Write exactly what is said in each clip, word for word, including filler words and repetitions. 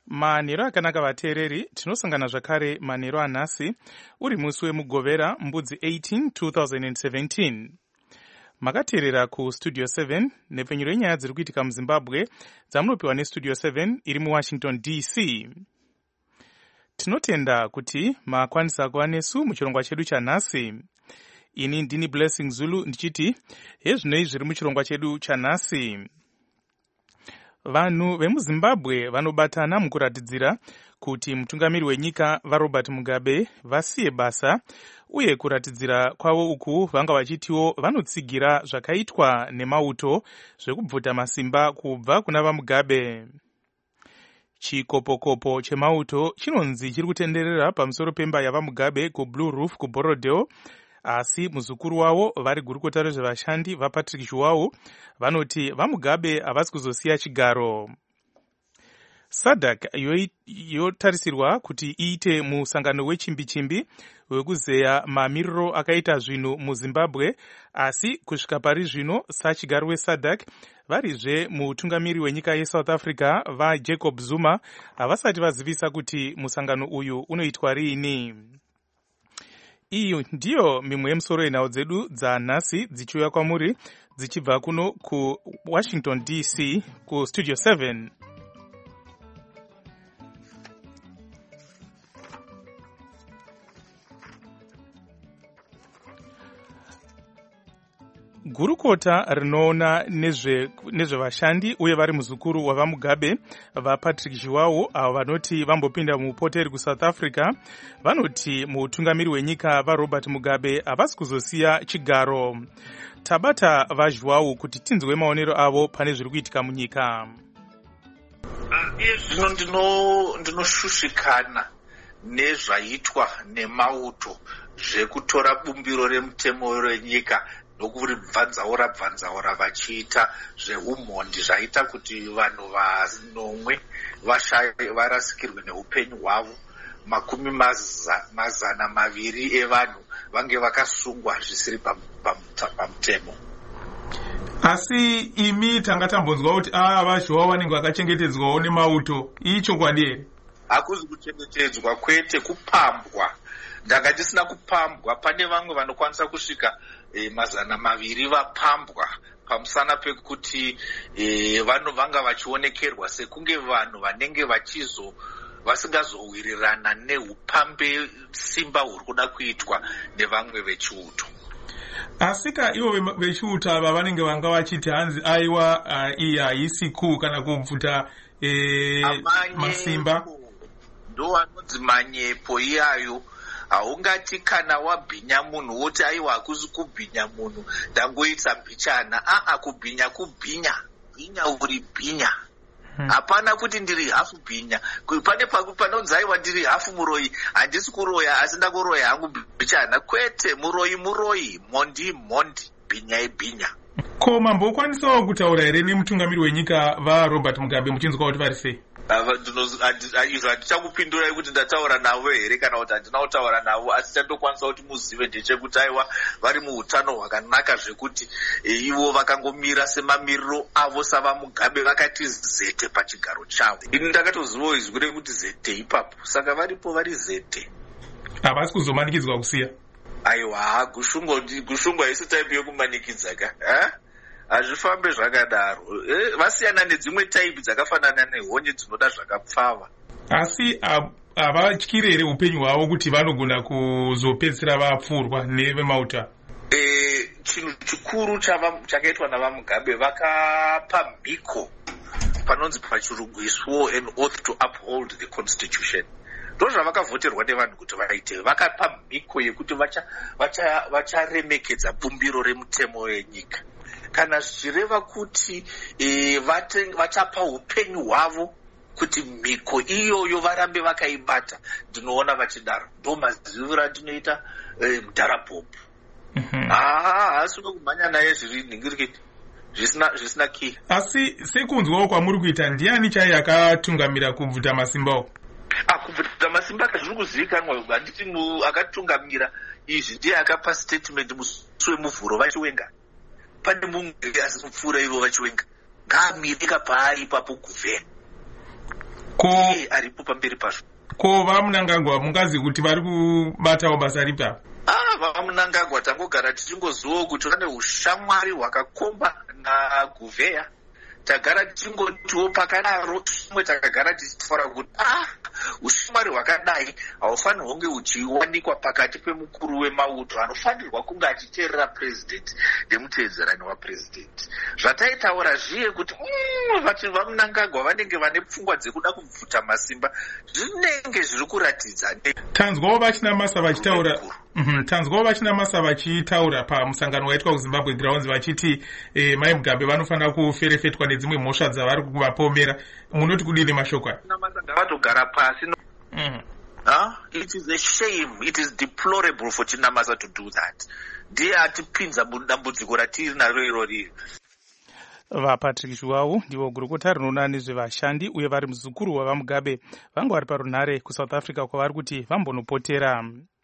Manheru akanaka vateereri, tinosangana zvakare manheru anhasi uri musi wemugovera mbudzi eighteen two thousand seventeen. Makateerera kustudio seven nepfenyuro yenyaya dziri kuitika muZimbabwe dzamunopiwa nestudio seven iri muWashington D C. Tinotenda kuti makwanisa kuva nesu muchirongwa chedu chanhasi. Ini ndini Blessing Zulu ndichiti hezvinoi zviri muchirongwa chedu chanhasi. Vanhu vemuZimbabwe vanobatana mukuratidzira kuti mutungamiri wenyika vaRobert Mugabe vasiye basa, uye kuratidzira kwavo uku vanga vachitiwo vanotsigira zvakaitwa nemauto zvekubvuta masimba kubva kuna vaMugabe. Chikopokopo chemauto chinonzi chiri kutenderera pamusoro pemba yavaMugabe kuBlue Roof kuBorodale, asi muzukuru wavo vari gurukota rezvevashandi vaPatrick Zhuwau vanoti vaMugabe havasi kuzosiya chigaro. SADC yotarisirwa kuti iite musangano wechimbi-chimbi wekuzeya mamiriro akaita zvinhu muZimbabwe, asi kusvika pari zvino sachigaro weSADC varizve mutungamiri wenyika yeSouth Africa vaJacob Zuma havasati vazivisa kuti musangano uyu unoitwa riini. Iyo ndiyo mimwe yemusoro yenhau dzedu dzanhasi dzichiuya kwamuri dzichibva kuno kuWashington D C kustudio seven. Gurukota rinoona nezvevashandi nezve uye vari muzukuru wavaMugabe vaPatrick Zhuwau avo vanoti vambopinda mupoteri kuSouth Africa vanoti mutungamiri wenyika vaRobert Mugabe havasi kuzosiya chigaro. Tabata vaZhuwau kuti tinzwe maonero avo pane zviri kuitika munyika. Zvino ndinoshushikana nezvaitwa nemauto zvekutora bumbiro remutemo renyika nokubvanzaura bvanzaura vachiita zveumhondi zvaita kuti vanhu vanomwe varasikirwe neupenyu hwavo. Makumi maza, mazana maviri evanhu vange vakasungwa zvisiri pamutemo. Asi imi tanga tambonzwa kuti ava Zhuwau vanenge vakachengetedzwawo nemauto. Iyi chokwadi here? Hakuzi kuchengetedzwa, kwete kupambwa. Ndanga ndisina kupambwa. Pane vamwe vanokwanisa kusvika E, mazana maviri vapambwa pamusana pekuti e, vanhu vanga vachionekerwa sekunge vanhu vanenge vachizo vasingazowirirana neupambe simba huri kuda kuitwa nevamwe vechiuto. Asika ivo vechiuto ava vanenge vanga vachiti hanzi aiwa uh, iyi haisi kuu kana kubvuta e, masimba. Ndo vanonzi manyepo iyayo. Haungati kana wabhinya munhu woti aiwa hakuzi kubhinya munhu ndangoita mbichana. Aa, kubhinya kubhinya, bhinya uri bhinya. Hapana kuti ndiri hafu bhinya. Pane panonzi aiwa ndiri hafu muroyi, handisi kuroya asi ndakuroya hangu mbichana. Kwete, muroyi muroyi, mondi mondi, bhinya ibhinya. Ko mambokwanisawo kutaura here nemutungamiri wenyika vaRobert Mugabe muchinzwa kuti vari sei? Izvo handichakupindurai kuti ndataura navo here kana kuti handina kutaura navo, asi chandokwanisa kuti muzive ndechekuti aiwa vari muutano hwakanaka zvekuti ivo vakangomira semamiriro avo savaMugabe vakati zete pachigaro chavo. Ini ndakatozivawo izwi rekuti zete ipapo, saka varipo vari zete. Havasi kuzomanikidzwa kusiya. Aiwa, gushungwa gushungwa isi taipi yokumanikidza ka. Eh? Hazvifambe zvakadaro. Eh, vasiyana nedzimwe taipi dzakafanana nehonye dzinoda zvakapfava. Asi havatyiri here upenyu hwavo kuti vanogona kuzopedzisira vapfurwa nevemauta? Eh, chinhu chikuru chakaitwa navaMugabe vakapa mhiko panonzi pachirungu swore an oath to uphold the constitution. Ndozvavakavhoterwa nevanhu kuti vaite. Vakapa mhiko yekuti vacharemekedza bumbiro remutemo wenyika. Kana zvichireva kuti e, vachapa upenyu hwavo kuti mhiko iyoyo varambe vakaibata, ndinoona vachidaro. Ndo maziviro andinoita e, mudharapopu. Haasi kumhanya naye zviri ningirikiti zvisina zvisina ki. Asi sekunzwawo kwamuri kuita, ndiani chaiye akatungamira kubvuta masimbawo? Ah, kubvuta masimba zviri kuzivikanwa, handiti akatungamira izvi ndiye akapa statement musi wemuvhuro vachiwenga. Pane mumwe asinopfuura ivo vachiwenga. Ngamirika paari ipapo kuvhena. ko aripo pamberi pazvo. Ko vaMnangagwa mungazi kuti vari kubatawo basa ripi apa? Ah, vaMnangagwa tangogara tichingozivawo kuti vane ushamwari hwakakomba naGouveia. Tagara tichingotiwo pakadaro tumwe takagara tichitaura kuti ah, ushamwari hwakadai haufanirwi kunge huchiwanikwa pakati pemukuru wemauto anofanirwa kunge achiteerera president nemuteedzerani wapresident. Zvataitaura zviye kuti mm, vati vaMnangagwa vanenge vane pfungwa dzekuda kubvuta masimba zvinenge zviri kuratidza. Tanzwawo vachinamasa vachitaura Mm-hmm. Tanzwawo vachinamasa vachitaura pamusangano waitwa kuZimbabwe Grounds vachiti eh, Mai Mugabe vanofanira kuferefetwa nedzimwe mhosva dzavari kuvapomera. Munoti kudini mashoko aya? Vatogara pasi. Mm. Huh? It is a shame, it is deplorable for Chinamasa to do that. Ndiye atipinza mudambudziko ratiri naro irori. VaPatrick Zhuwao ndivo gurukota rinoona nezvevashandi uye vari muzukuru wavaMugabe vanga vari parunhare kuSouth Africa kwavari kuti vambonopotera.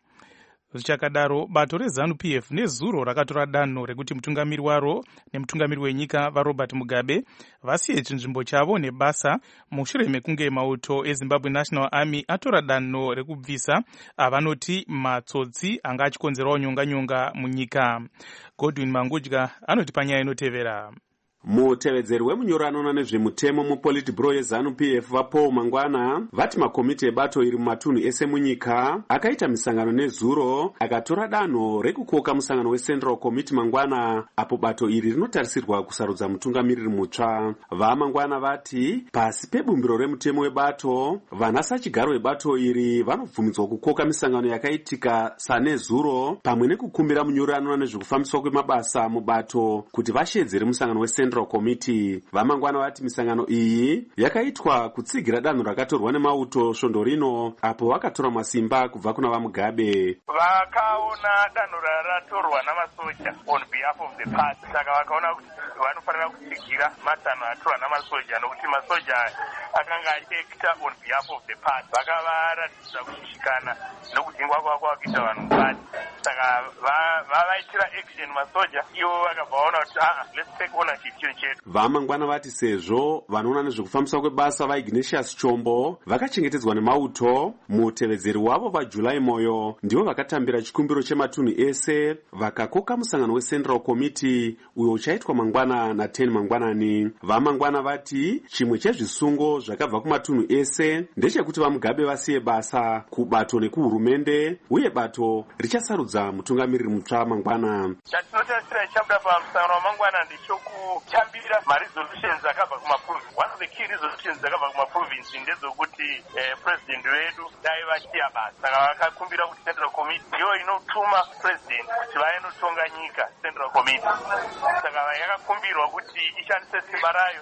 Zvichakadaro, bato reZANU P F nezuro rakatora danho rekuti mutungamiri waro nemutungamiri wenyika vaRobert Mugabe vasiye chinzvimbo chavo nebasa mushure mekunge mauto eZimbabwe National Army atora danho rekubvisa avanoti matsotsi anga achikonzerawo nyonga-nyonga munyika. Godwin Mangudya anoti panyaya inotevera. Mutevedzeri wemunyorano nezvemutemo muPolitburo yeZANU P F vaPaul Mangwana vati makomiti ebato iri mumatunhu ese munyika akaita misangano nezuro akatora danho rekukoka musangano weCentral Committee Mangwana apo bato iri rinotarisirwa kusarudza mutungamiriri mutsva. VaMangwana vati pasi pebumbiro remutemo webato vanasachigaro vebato iri vanobvumidzwa kukoka misangano yakaitika sanezuro pamwe nekukumbira munyorano nezvekufambiswa kwemabasa mubato kuti vashedzere musangano weCentral Committee. VaMangwana vati misangano iyi yakaitwa kutsigira danho rakatorwa nemauto svondo rino apo vakatora masimba kubva kuna vaMugabe. Vakaona danho raratorwa namasoja on behalf of the party, saka vakaona kuti vanofanira kutsigira matanho atorwa namasoja nokuti masoja akanga achiekita on behalf of the party. Vakavaratidza kushishikana nokudhingwa kwavo kwavakuita vanhu mupati, saka vavaitira action masoja ivo vakabva vaona kuti ah, let's take ownership. VaMangwana vati sezvo vanoona nezvekufambiswa kwebasa vaIgnatius Chombo vakachengetedzwa nemauto, mutevedzeri wavo vaJulai Moyo ndivo vakatambira chikumbiro chematunhu ese vakakoka musangano weCentral Committee uyo uchaitwa mangwana na10 mangwanani. VaMangwana vati chimwe chezvisungo zvakabva kumatunhu ese ndechekuti vaMugabe vasiye basa kubato nekuhurumende uye bato richasarudza mutungamiriri mutsva mangwana. Chatinotarisira chabuda pamusangano wamangwana ndechoku chambira maresolutions akabva kumaprovince. One of the key resolutions akabva kumaprovince ndedzokuti eh, president wedu dai vachiya basa, saka vakakumbira kuti Central Committee ndiyo inotuma president kuti vainotonga nyika. Central Committee saka yakakumbirwa kuti ishandise simba rayo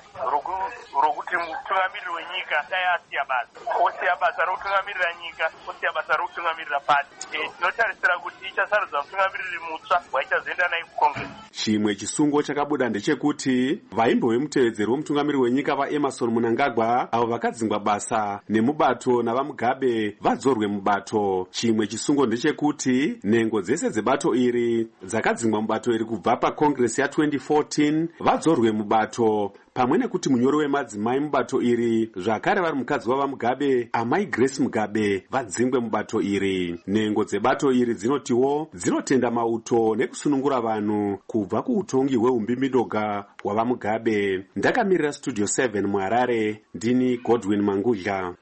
rokuti mutungamiriri wenyika dai asiya basa, osiya basa rokutungamirira nyika, osiya basa rokutungamirira pati. Tinotarisira kuti ichasarudza mutungamiriri mutsva waichazoenda naye kuCongress. Chimwe chisungo chakabuda ndechekuti vaimbo vemutevedzeri wemutungamiriri wenyika vaEmerson Mnangagwa avo vakadzingwa basa nemubato navaMugabe vadzorwe mubato. Chimwe chisungo ndechekuti nhengo dzese dzebato iri dzakadzingwa mubato iri kubva paCongress ya twenty fourteen vadzorwe mubato, pamwe nekuti munyori wemadzimai mubato iri zvakare vari mukadzi wavaMugabe Amai Grace Mugabe vadzingwe mubato iri. Nhengo dzebato iri dzinotiwo dzinotenda mauto nekusunungura vanhu kubva kuutongi hweumbimbidoga hwavaMugabe. Ndakamirira Studio seven muHarare, ndini Godwin Mangudya.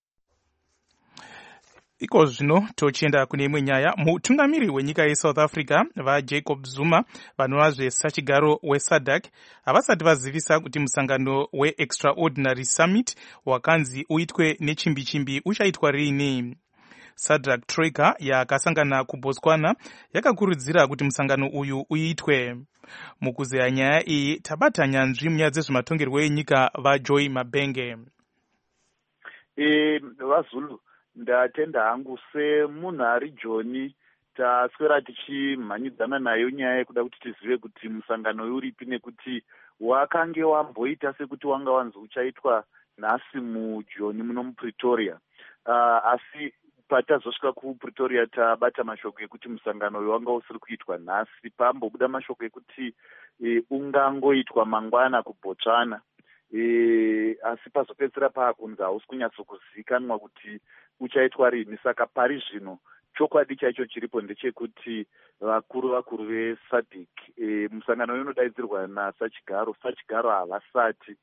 Iko zvino tochienda kune imwe nyaya. Mutungamiriri wenyika yeSouth Africa vaJacob Zuma vanova zvesachigaro weSADC havasati vazivisa kuti musangano weExtraordinary Summit wakanzi uitwe nechimbi-chimbi uchaitwa rini. SADC Troika yakasangana kuBotswana yakakurudzira kuti musangano uyu uitwe. Mukuzeya nyaya iyi tabata nyanzvi munyaya dzezvematongerwo enyika vaJoy Mabenge. Eh, vaZulu ndatenda hangu semunhu ari Joni taswera tichimhanyidzana nayo nyaya yekuda kuti tizive kuti musangano uyu uripi nekuti wakange wamboita sekuti wanga wanzi uchaitwa nhasi muJoni muno muPretoria. Uh, asi patazosvika kuPretoria tabata mashoko ekuti musangano uyu wanga usiri kuitwa nhasi, pambobuda mashoko ekuti e, ungangoitwa mangwana kuBotswana. e, asi pazopedzisira paakunzi hausi kunyatsokuzivikanwa kuti uchaitwa rini. Saka pari zvino chokwadi chaicho chiripo ndechekuti vakuru vakuru vesadc e, musangano uyu unodaidzirwa nasachigaro sachigaro havasati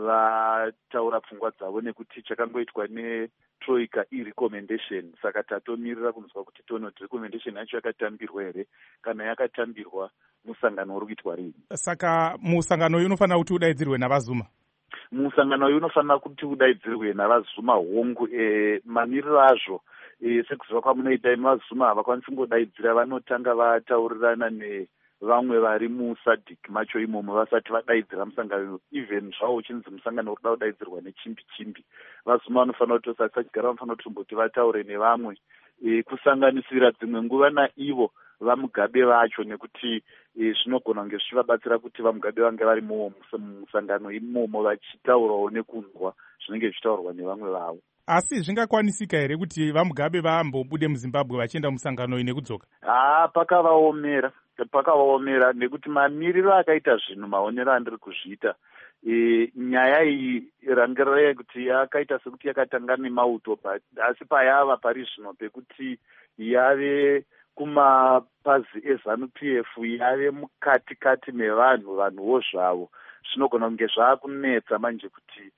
vataura pfungwa dzavo nekuti chakangoitwa netroika irecommendation. Saka tatomirira kunzwa kuti toone kuti recommendation yacho yakatambirwa here kana yakatambirwa musangano uri kuitwa rini. Saka musangano uyu unofanira kuti udaidzirwe navazuma musangano uyu unofanira kuti udaidzirwe navazuma hongu. E, mamiriro azvo e, sekuziva kwamunoita vazuma havakwanisi kungodaidzira, vanotanga vataurirana nevamwe vari musadc macho imomo vasati vadaidzira musangano. Even zvavo uchinzi musangano urida kudaidzirwa nechimbi chimbi, vazuma vanofanira kuti sachigara vanofanira kuti vataure nevamwe e, kusanganisira dzimwe nguva naivo vamugabe vacho, nekuti zvinogona kunge zvichivabatsira kuti vamugabe vange vari musangano imomo vachitaurawo nekunzwa zvinenge zvichitaurwa nevamwe vavo. Asi zvingakwanisika here kuti vamugabe vaambobude muZimbabwe vachienda musangano uyu nekudzoka? Haa, pakavaomera pakavaomera nekuti mamiriro akaita zvinhu maonero andiri kuzviita. E, nyaya iyi rangirai kuti yakaita sekuti yakatanga nemauto, asi payava pari zvino pekuti yave kumapazi ezanu P F yave mukati kati mevanhu vanhuwo zvavo, zvinogona kunge zvaakunetsa manje kuti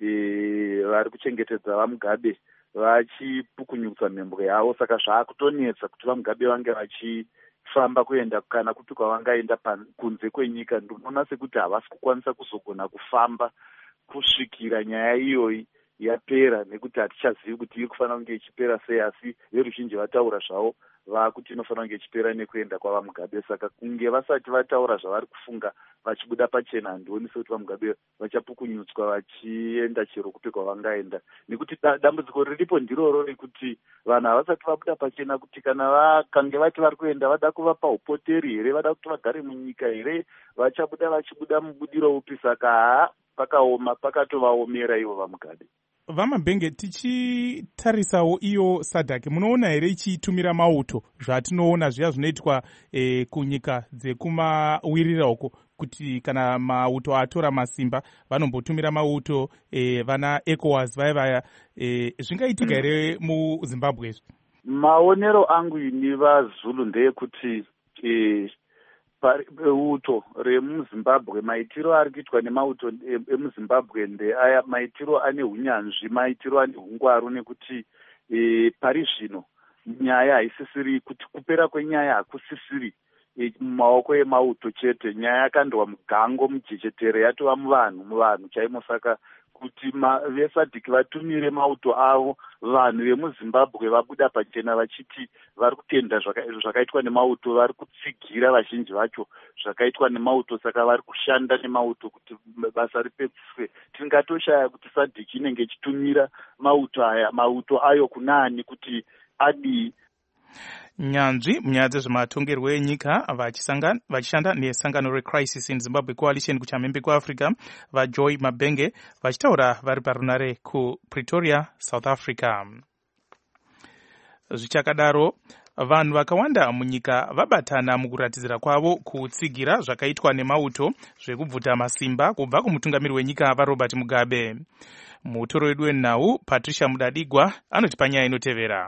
e, vari kuchengetedza vamugabe vachipukunyutsa mhembwe yavo. Saka zvaakutonetsa kuti vamugabe vange vachifamba kuenda kana kupi kwavangaenda kunze kwenyika. Ndinoona sekuti havasi kukwanisa kuzogona kufamba kusvikira nyaya iyoyi yapera, nekuti hatichazivi kuti iri kufanira kunge ichipera sei, asi veruzhinji vataura zvavo vakuti inofanira kunge ichipera nekuenda kwavamugabe. Saka kunge vasati vataura zvavari kufunga vachibuda pachena, handioni sekuti vamugabe vachapukunyutswa vachienda chero kupi kwavangaenda, nekuti dambudziko riripo ndiroro rekuti vanhu havasati vabuda pachena kuti kana vakange vati vari kuenda vada kuvapa upoteri here, vada kuti vagare munyika here, vachabuda vachibuda mubudiro upi. Saka haa, pakaoma pakatovaomera ivo vamugabe. Vamabhenge, tichitarisawo iyo sadhaki, munoona here ichitumira mauto zvatinoona zviya zvinoitwa e, kunyika dzekumawirira uko, kuti kana mauto atora masimba vanombotumira mauto e, vana ECOWAS vaya vaya, e, zvingaitika here muZimbabwe izvi? Maonero angu ini vaZulu ndeyekuti e, uto remuZimbabwe, maitiro ari kuitwa nemauto emuZimbabwe ndeaya maitiro ane hunyanzvi, maitiro ane hungwaru, nekuti e, pari zvino nyaya haisisiri kuti kupera kwenyaya hakusisiri e, mumaoko emauto chete. Nyaya yakandwa mugango, mujechetere, yatova muvanhu muvanhu chaimo. Saka kuti vesadhiki vatumire mauto avo, vanhu vemuZimbabwe vabuda pachena vachiti vari kutenda zvakaitwa nemauto, vari kutsigira vazhinji vacho zvakaitwa nemauto. Saka vari kushanda nemauto kuti basa ripedziswe. Tingatoshaya kuti sadhiki inenge ichitumira mauto aya mauto ayo kunaani kuti adii. Nyanzvi munyaya dzezvematongerwo enyika vachishanda nesangano reCrisis in Zimbabwe Coalition kuchamhembe kweAfrica, vaJoy Mabhenge vachitaura vari parunare kuPretoria, South Africa. Zvichakadaro, vanhu vakawanda munyika vabatana mukuratidzira kwavo kutsigira zvakaitwa nemauto zvekubvuta masimba kubva kumutungamiri wenyika vaRobert Mugabe. Mutoro wedu wenhau Patricia Mudadigwa anotipa nyaya inotevera.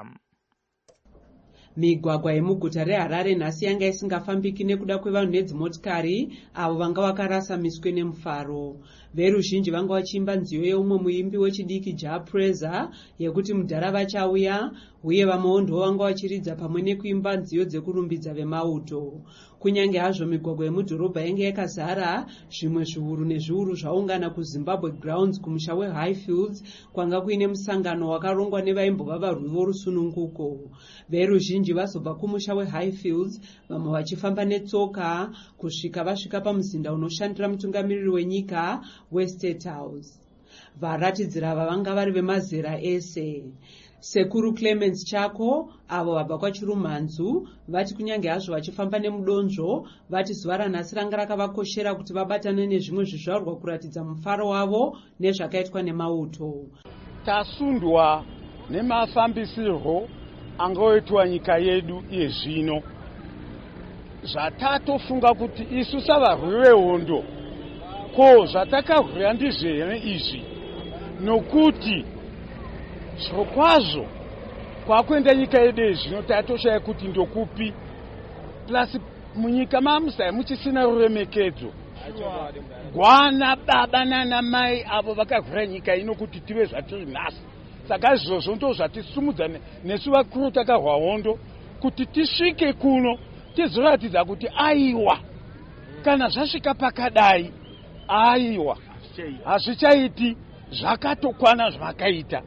Migwagwa yemuguta reHarare nhasi yanga isingafambiki nekuda kwevanhu nedzimotikari avo vanga vakarasa miswe nemufaro. Veruzhinji vanga vachiimba nziyo yeumwe muimbi wechidiki Japreza yekuti mudhara vachauya, uye vamwewo ndivo vanga vachiridza pamwe nekuimba nziyo dzekurumbidza vemauto. Kunyange hazvo migwagwa yemudhorobha yanga yakazara, zvimwe zviuru nezviuru zvaungana kuZimbabwe Grounds kumusha weHighfields kwanga kuine musangano wakarongwa nevaimbova varwi vorusununguko. Veruzhinji vazobva kumusha weHighfields, vamwe vachifamba netsoka kusvika vasvika pamuzinda unoshandira mutungamiriri wenyika weState House. Varatidzira ava vanga vari vemazera ese. Sekuru Clemens Chako avo vabva kwaChirumhanzu vati kunyange hazvo vachifamba nemudonzvo, vati zuva ranhasi ranga rakavakoshera kuti vabatane nezvimwe zvizvarwa kuratidza mufaro wavo nezvakaitwa nemauto. Tasundwa nemafambisirwo angoitwa nyika yedu yezvino. Zvatatofunga kuti isu savarwi vehondo ko zvatakahwira ndizvene izvi nokuti zvirokwazvo kwakuenda nyika yedu zvino tatoshaya kuti ndokupi plus munyika mamusai muchisina ruremekedzo gwana baba nana mai avo vakahwira nyika ino kuti tive zvatiri nhasi. Saka izvozvo ndo zvatisumudza nesu vakuru takahwa hondo kuti tisvike kuno tizoratidza kuti aiwa kana zvasvika pakadai aiwa hazvichaiti zvakatokwana zvakaita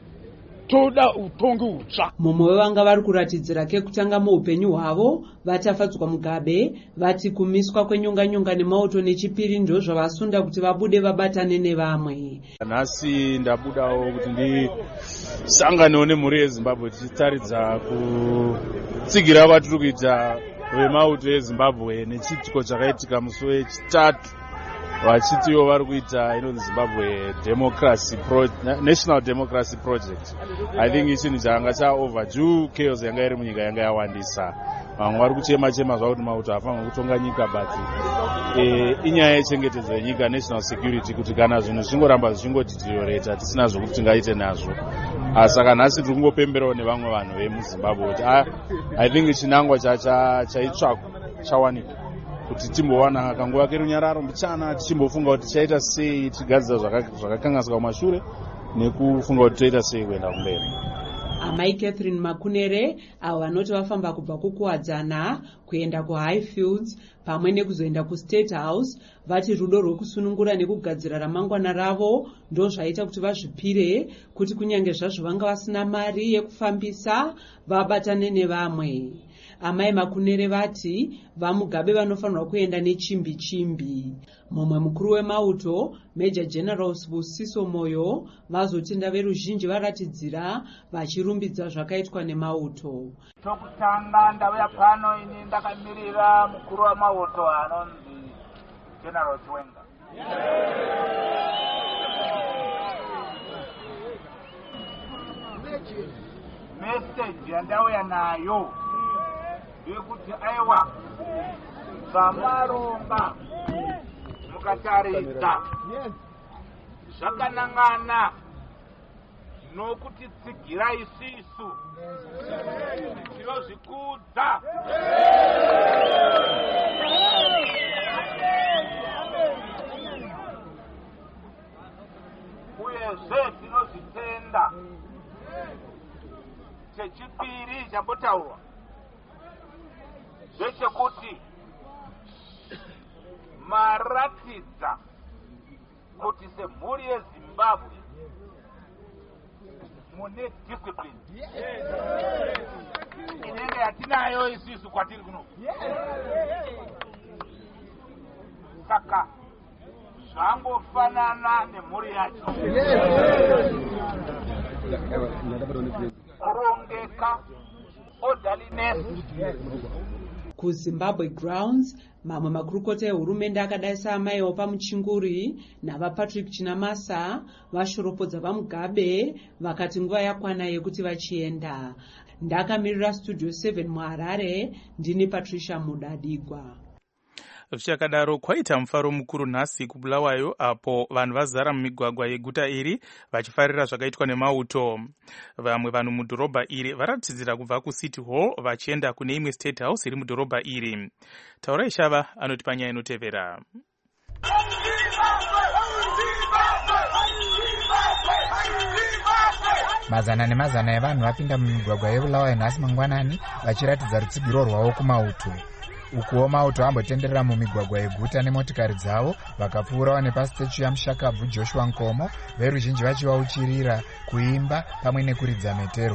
toda utongi hutsva. Mumwe wevanga vari kuratidzira kekutanga muupenyu hwavo vatafadzwa Mugabe vati kumiswa kwenyonganyonga nemauto nechipiri ndo zvavasunda kuti vabude vabatane nevamwe. Nhasi ndabudawo kuti ndisanganewo nemhuri yeZimbabwe tichitaridza kutsigira vatiri kuita vemauto eZimbabwe nechiitiko chakaitika musi wechitatu vachitiwo vari kuita inonzi Zimbabwe Democracy Pro National Democracy Project. I think ichinhu changa cha overdue chaos yanga iri munyika yanga yawandisa. Vamwe vari kuchema chema zvakuti mauto hafanira kutonga nyika but e, inyaya yechengetedzo yenyika national security kuti kana zvinhu zvingoramba zvichingodeteriorata tisina zvokuti tingaite nazvo. Saka nhasi tiri kungopemberawo nevamwe vanhu vemuZimbabwe kuti I think chinangwa chaitsvakwa chawanikwa kuti timbowana kanguva kerunyararo mbichana tichimbofunga kuti tichaita sei tigadzira zvakakanganisika kumashure nekufunga kuti toita sei kuenda kumberi. Amai Catherine Makunere avo vanoti vafamba kubva kukuwadzana kuenda kuHighfields pamwe nekuzoenda kuState House vati rudo rwekusunungura nekugadzira ramangwana ravo ndo zvaita kuti vazvipire kuti kunyange zvazvo vanga vasina mari yekufambisa vabatane nevamwe. Amai Makunere vati vaMugabe vanofanirwa kuenda nechimbi chimbi. Mumwe mukuru wemauto Major General Sibusiso Moyo vazotenda veruzhinji varatidzira vachirumbidza zvakaitwa nemauto. Tokutanga ndauya pano ini ndakamirira mukuru wemauto anonzi General Chwenga. Message yandauya nayo yekuti aiwa zvamaronga mukataridza zvakanangana nokuti tsigira isisu tinozvikudza uyezve tinozvitenda. Chechipiri chambotaurwa zvechekuti maratidza kuti semhuri yeZimbabwe mune discipline inenge yatinayo isisu kwatiri kuno. Saka zvangofanana nemhuri yacho kurongeka orderliness. KuZimbabwe Grounds mamwe makurukota ehurumende akadai saamaiwo pamuchinguri navaPatrick Chinamasa vashoropodza vaMugabe vakati nguva yakwana yekuti vachienda. Ndakamirira Studio seven muHarare ndini Patricia Mudadigwa. Zvichakadaro kwaita mufaro mukuru nhasi kuBulawayo apo vanhu vazara mumigwagwa yeguta iri vachifarira zvakaitwa nemauto. Vamwe vanhu mudhorobha iri varatidzira kubva kuCity Hall vachienda kune imwe State House iri mudhorobha iri. Taura Ishava anoti panyaya inotevera. Mazana nemazana evanhu vapinda mumigwagwa yeBulawayo nhasi mangwanani vachiratidza rutsigiro rwavo kumauto. Ukuwo mauto ambotenderera mumigwagwa yeguta nemotikari dzavo vakapfuurawo nepasitechu yamushakabvu Joshua Nkomo veruzhinji vachivauchirira kuimba pamwe nekuridza metero.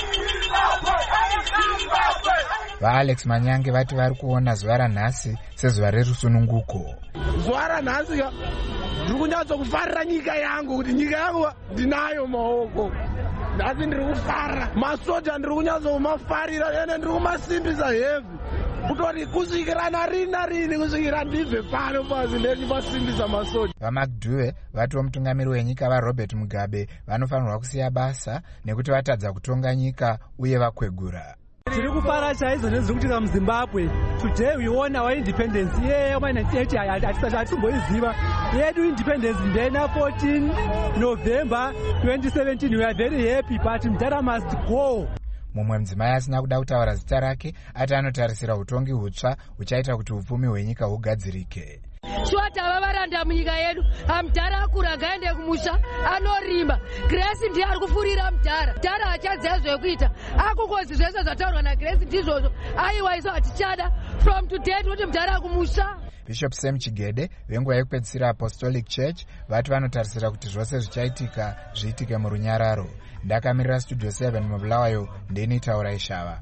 VaAlex Manyange vati vari kuona zuva ranhasi sezuva rerusununguko. Zuva ranhasi ndiri kunyatsokufarira nyika yangu kuti nyika yangu ndinayo maoko. Nhasi ndiri kufara masoja ndiri kunyatsokumafarira ene ndiri kumasimbisa heavy. Kutori kusvikira narini narini kusvikira ndibve pano pasi ndechipasimbisa masoja. VaMacDuwe vatiwo mutungamiri wenyika vaRobert Mugabe vanofanirwa kusiya basa nekuti vatadza kutonga nyika uye vakwegura. tiri kufara chaizvo nezviri kuitika muzimbabwe. Today we won our independence year nineteen eighty hatimboiziva yedu independence ndena fourteen November twenty seventeen. We are very happy but Mutara must go. Mumwe mudzimai asina kuda kutaura zita rake ati anotarisira utongi hutsva huchaita kuti upfumi hwenyika hugadzirike. Shota vavaranda munyika yedu, Mutara akura ngaende kumusha anorimba. Grace ndiye ari kufurira Mutara. Mutara achaziva zvekuita. Akukozi zvese zvataurwa naGrace ndizvozvo. Aiwa isu hatichada from today kuti Mutara kumusha. Bishop Sam Chigede venguva yekupedzisira Apostolic Church vati vanotarisira kuti zvose zvichaitika zviitike murunyararo. Ndakamirira Studio seven mubulawayo ndeni Taura Ishava.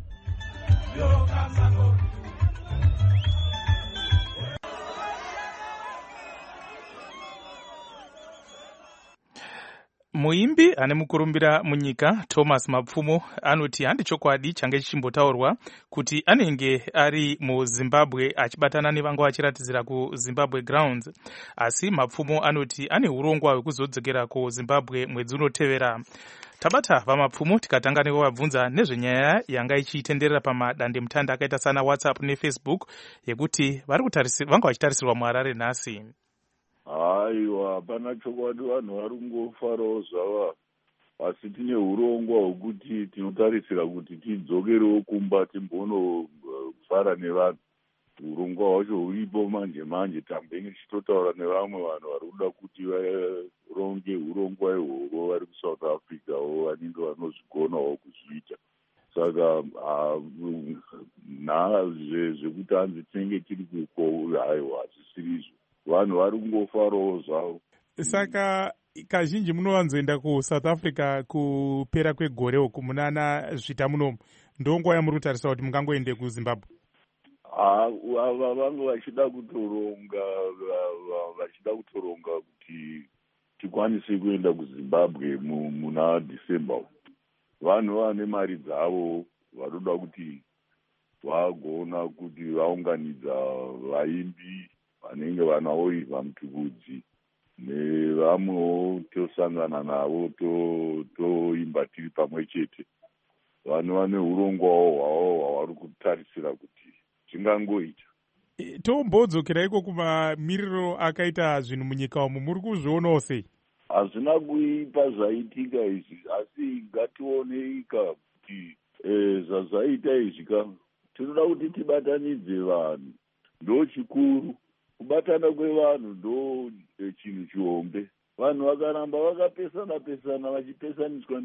Muimbi ane mukurumbira munyika Thomas Mapfumo anoti handi chokwadi change chichimbotaurwa kuti anenge ari muZimbabwe achibatana nevanga vachiratidzira kuZimbabwe Grounds, asi Mapfumo anoti ane urongwa hwekuzodzokera kuZimbabwe mwedzi unotevera. Tabata vaMapfumo tikatanga nekuvabvunza nezvenyaya yanga ichitenderera pamadande mutanda akaita sana WhatsApp neFacebook yekuti vari kutarisirwa vanga vachitarisirwa muHarare nhasi. Aiwa, hapana chokwadi, vanhu vari kungofarawo zvava, asi tine urongwa hwekuti tinotarisira kuti tidzokerewo kumba timbonofara nevanhu. Urongwa hwacho huripo manje manje, tambenge tichitotaura nevamwe vanhu vari kuda kuti varonge urongwa ihwohwo vari kuSouth Africa wo vanenge vanozvigonawo kuzviita. Saka nha zvekuti hanzi tinenge tiri kuko aiwa hazvisiri izvo. Vanhu vari kungofarawo zvavo. Saka kazhinji munovanzoenda kuSouth Africa kupera kwegore uku munana zvita munomu, ndonguva yamuri kutarisa kuti mungangoende kuZimbabwe? Ava vange vachida kutoronga vachida kutoronga kuti tikwanise kuenda kuZimbabwe muna December. Vanhu vane mari dzavo vanoda kuti vagona kuti vaunganidza vaimbi vanenge vanawo Iva Mtukudzi nevamwewo tosangana navo toimba tiri pamwe chete. Vanhu vane urongwawo hwavo hwavari kutarisira kuti chingangoita. Tombodzokera iko kumamiriro akaita zvinhu munyika umu, muri kuzvionawo sei? Hazvina kuipa zvaitika izvi, asi ngationeika kuti zvazvaita izvi ka tinoda kuti tibatanidze vanhu, ndo chikuru. Kubatana kwevanhu ndo chinhu chihombe. Vanhu vakaramba vakapesana pesana vachipesaniswa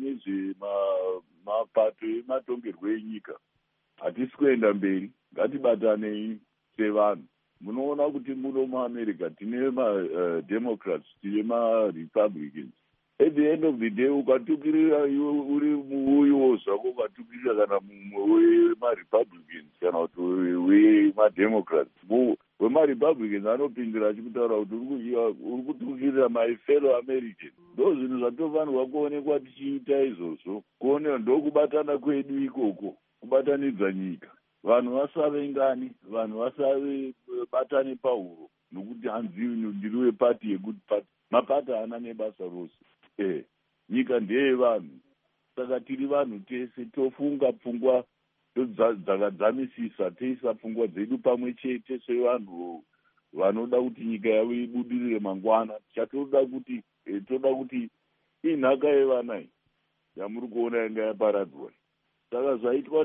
nezvemapato ematongerwo enyika, hatisi kuenda mberi. Ngatibatanei sevanhu. Munoona kuti muno muAmerica tine maDemocrats tine maRepublicans. At the end of the day ukatukirira uri muuyo zvako ukatukirira kana mumwe wemaRepublicans kana kuti wemaDemocrats, wemaRepublicans anopindira achikutaura kuti uri kutukirira my fellow Americans. Ndo zvinhu zvatofanirwa kuonekwa tichiita izvozvo, kuone ndokubatana kwedu ikoko, kubatanidza nyika. Vanhu vasave ngani, vanhu vasave batane pahuro, nokuti hanzi ndiri wepati yekuti pati mapati haana nebasa rose. Eh, nyika ndeye vanhu. Saka tiri vanhu tese tofunga pfungwa dzakadzamisisa, teisa pfungwa dzedu pamwe chete sevanhu vanoda kuti nyika yavo ibudirire mangwana. Chatoda kuti eh, toda kuti inhaka yevana iyi yamuri kuona yanga yaparadzwa. Saka zvaitwa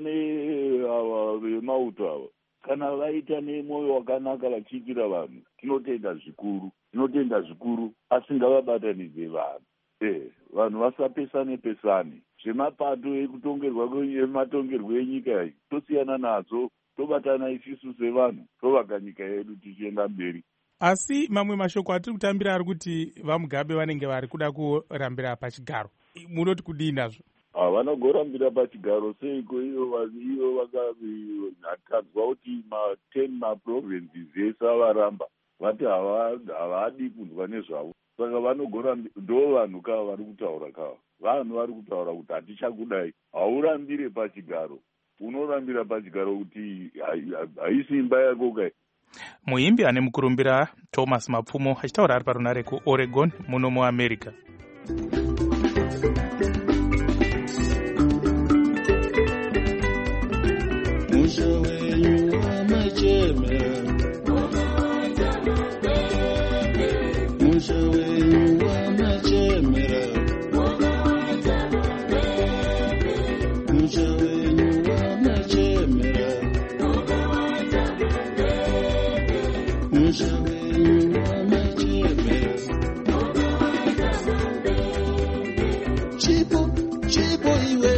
nevemauto ava, kana vaita nemwoyo wakanaka vachiitira vanhu, tinotenda zvikuru, tinotenda zvikuru, asi ngavabatanidze vanhu. Eh, vanhu vasapesane pesane. Zvemapato ekutongerwa ematongerwo enyika iyi tosiyana nadzo, tobatana isisu sevanhu, tovaka nyika yedu tichienda mberi. Asi mamwe mashoko atiri kutambira ari kuti vaMugabe vanenge vari kuda kurambira pachigaro. Munoti kudii nazvo? Vanogorambira pachigaro seiko iyo iyo vakatadzwa kuti ma-ten maprovinces ese avaramba, vati havadi kunzwa nezvavo. Saka vanogorambira, ndo vanhu kava vari kutaura kava. Vanhu vari kutaura kuti hatichakudai, haurambire pachigaro, unorambira pachigaro kuti haisi imba yako kai. Muimbi ane mukurumbira Thomas Mapfumo achitaura ari parunare kuOregon muno muAmerica. chipo iwe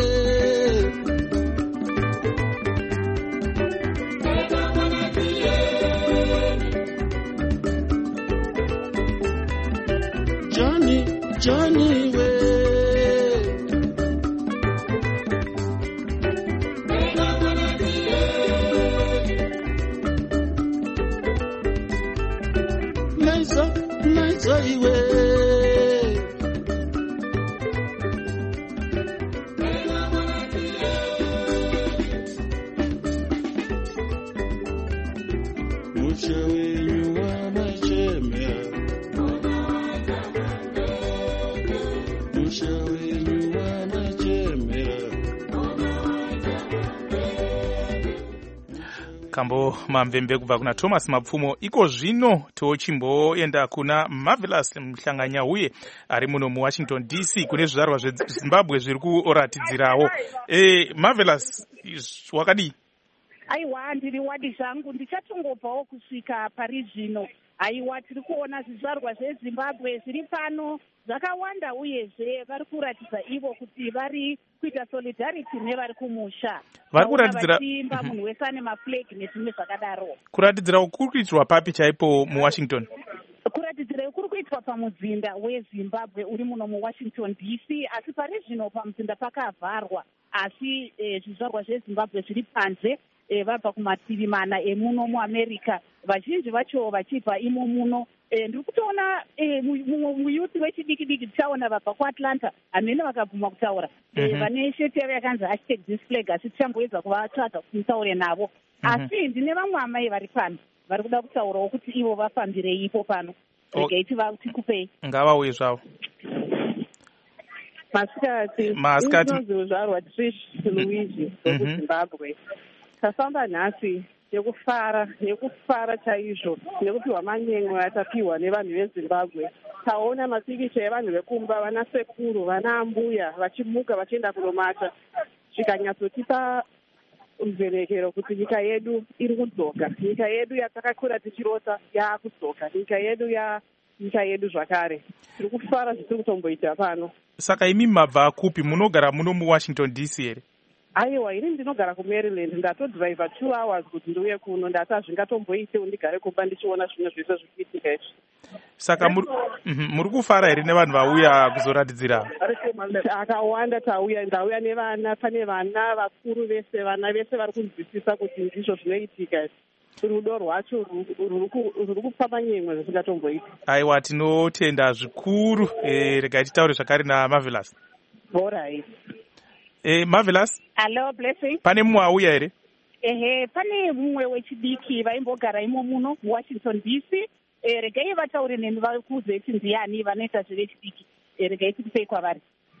Johnny Johnny we Nice nice iwe kambo mamvembe kubva kuna Thomas Mapfumo. Iko zvino tochimboenda kuna Marvelous Mhlanganya uye ari muno muWashington D C kune zvizvarwa zveZimbabwe zviri kuratidzirawo. Eh Marvelous, wakadi? Aiwa, ndiri wadi zvangu, ndichatongobvawo kusvika pari zvino. Aiwa, tiri kuona zvizvarwa zveZimbabwe zviri pano zvakawanda, uyezve vari kuratidza ivo kuti vari kuita solidarity nevari kumusha. Vari kuratidzira vachiimba munhu wese ane maflag nezvimwe zvakadaro. Kuratidzira kuri kuitwa papi chaipo muWashington? Kuratidzira kuri kuitwa pamuzinda weZimbabwe uri muno muWashington D C, asi pari zvino pamuzinda pakavharwa, asi eh, zvizvarwa zveZimbabwe zviri panze. E, vabva kumativi mana emuno muAmerica, vazhinji vacho vachibva imo muno. E, ndiri kutoona e, muyuthi wechidiki diki tichaona vabva kuAtlanta hamene vakabvuma kutaura. Mm -hmm. E, vane sheti yavo yakanzi hashtag this flag, asi tichamboedza kuvatsvaga kuti mutaure navo. Mm -hmm. Asi ndine vamwe amai vari pano vari kuda kutaurawo kuti ivo vafambirei ipo pano. Regai tikupei. Ngavauye zvavo. Masikati. Masikati. Inozozvarwa Trish Luigi kuZimbabwe. Tafamba nhasi nekufara nekufara chaizvo nekupiwa manyengo atapiwa nevanhu veZimbabwe. Taona mapikicha evanhu vekumba, vana sekuru, vana ambuya vachimuka vachienda kunomata, zvikanyatsotipa mverekero kuti nyika yedu iri kudzoka. Nyika yedu yatakakura tichirota yaakudzoka. Nyika yedu ya nyika yedu zvakare. Tiri kufara zvitiri kutomboita pano. Saka imi mabva kupi? Munogara muno muWashington D C here? Aiwa, ini ndinogara kuMaryland. Ndatodhiraivha two hours kuti ndiuye kuno. Ndati hazvingatomboitewo ndigare kumba ndichiona zvimwe zvese zviri kuitika izvi. Saka muri muri kufara here nevanhu vauya kuzoratidzira? Akawanda tauya, ndauya nevana, pane vana vakuru vese, vana vese vari kunzwisisa kuti ndizvo zvinoitika izvi. Rudo rwacho ruri kufamba nyemwe zvisingatomboiti. Aiwa, tinotenda zvikuru. Eh, regai titaure zvakare naMarvelous. Alright. Eh, Marvelous? Hello, Blessing. Pane mumwe auya here? Ehe, pane mumwe wechidiki vaimbogara imo muno muWashington D C. Eh, regai vataure nemi vakuudze kuti ndiani vanoita zvevechidiki. Eh, regai tikupei kwavari.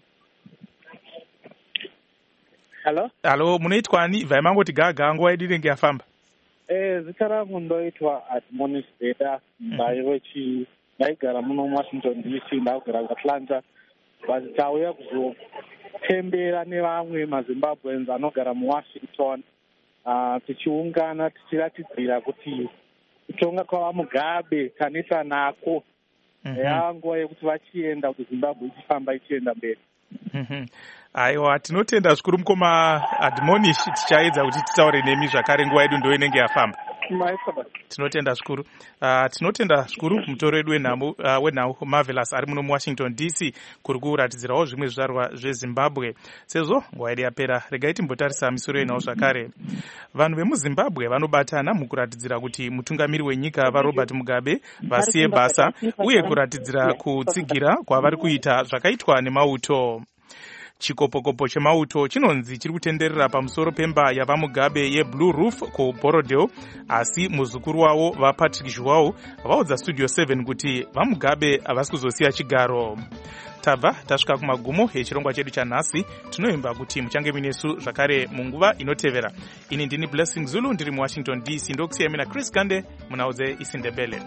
Hello? Hello, munoitwani? Vaimangoti gaga nguva yedu inenge yafamba. Eh, zita rangu ndoitwa Admonish Beda. Ndaiwechi ndaigara muno muWashington D C, ndakugara kuAtlanta. Vachitauya kuzotembera nevamwe maZimbabweans anogara muWashington, uh, tichiungana tichiratidzira kuti kutonga kwavaMugabe kanisa nako yava nguva yekuti vachienda kuti Zimbabwe ichifamba ichienda mberi. Aiwa, tinotenda zvikuru mukoma Admonish, tichaedza kuti titaure nemi zvakare nguva yedu ndo inenge yafamba. Tinotenda zvikuru. Uh, tinotenda zvikuru mutoro wedu wenhau uh, wenhau Marvelous ari muno muWashington D C kuri kuratidzirawo zvimwe zvizvarwa zveZimbabwe. Sezvo nguva yedu yapera, regai timbotarisa misoro yenhau zvakare. Vanhu vemuZimbabwe vanobatana mukuratidzira kuti mutungamiri wenyika vaRobert Mugabe vasiye basa uye kuratidzira kutsigira kwavari kuita zvakaitwa nemauto. Chikopokopo chemauto chinonzi chiri kutenderera pamusoro pemba yavaMugabe yeBlue Roof kuBorodale, asi muzukuru wavo vaPatrick Zhuwao vaudza Studio seven kuti vaMugabe havasi kuzosiya chigaro. Tabva tasvika kumagumo echirongwa chedu chanhasi. Tinoimba kuti muchange minesu zvakare munguva inotevera. Ini ndini Blessing Zulu, ndiri muWashington D C. Ndokusiya mina Chris Kande munaudze isindebele.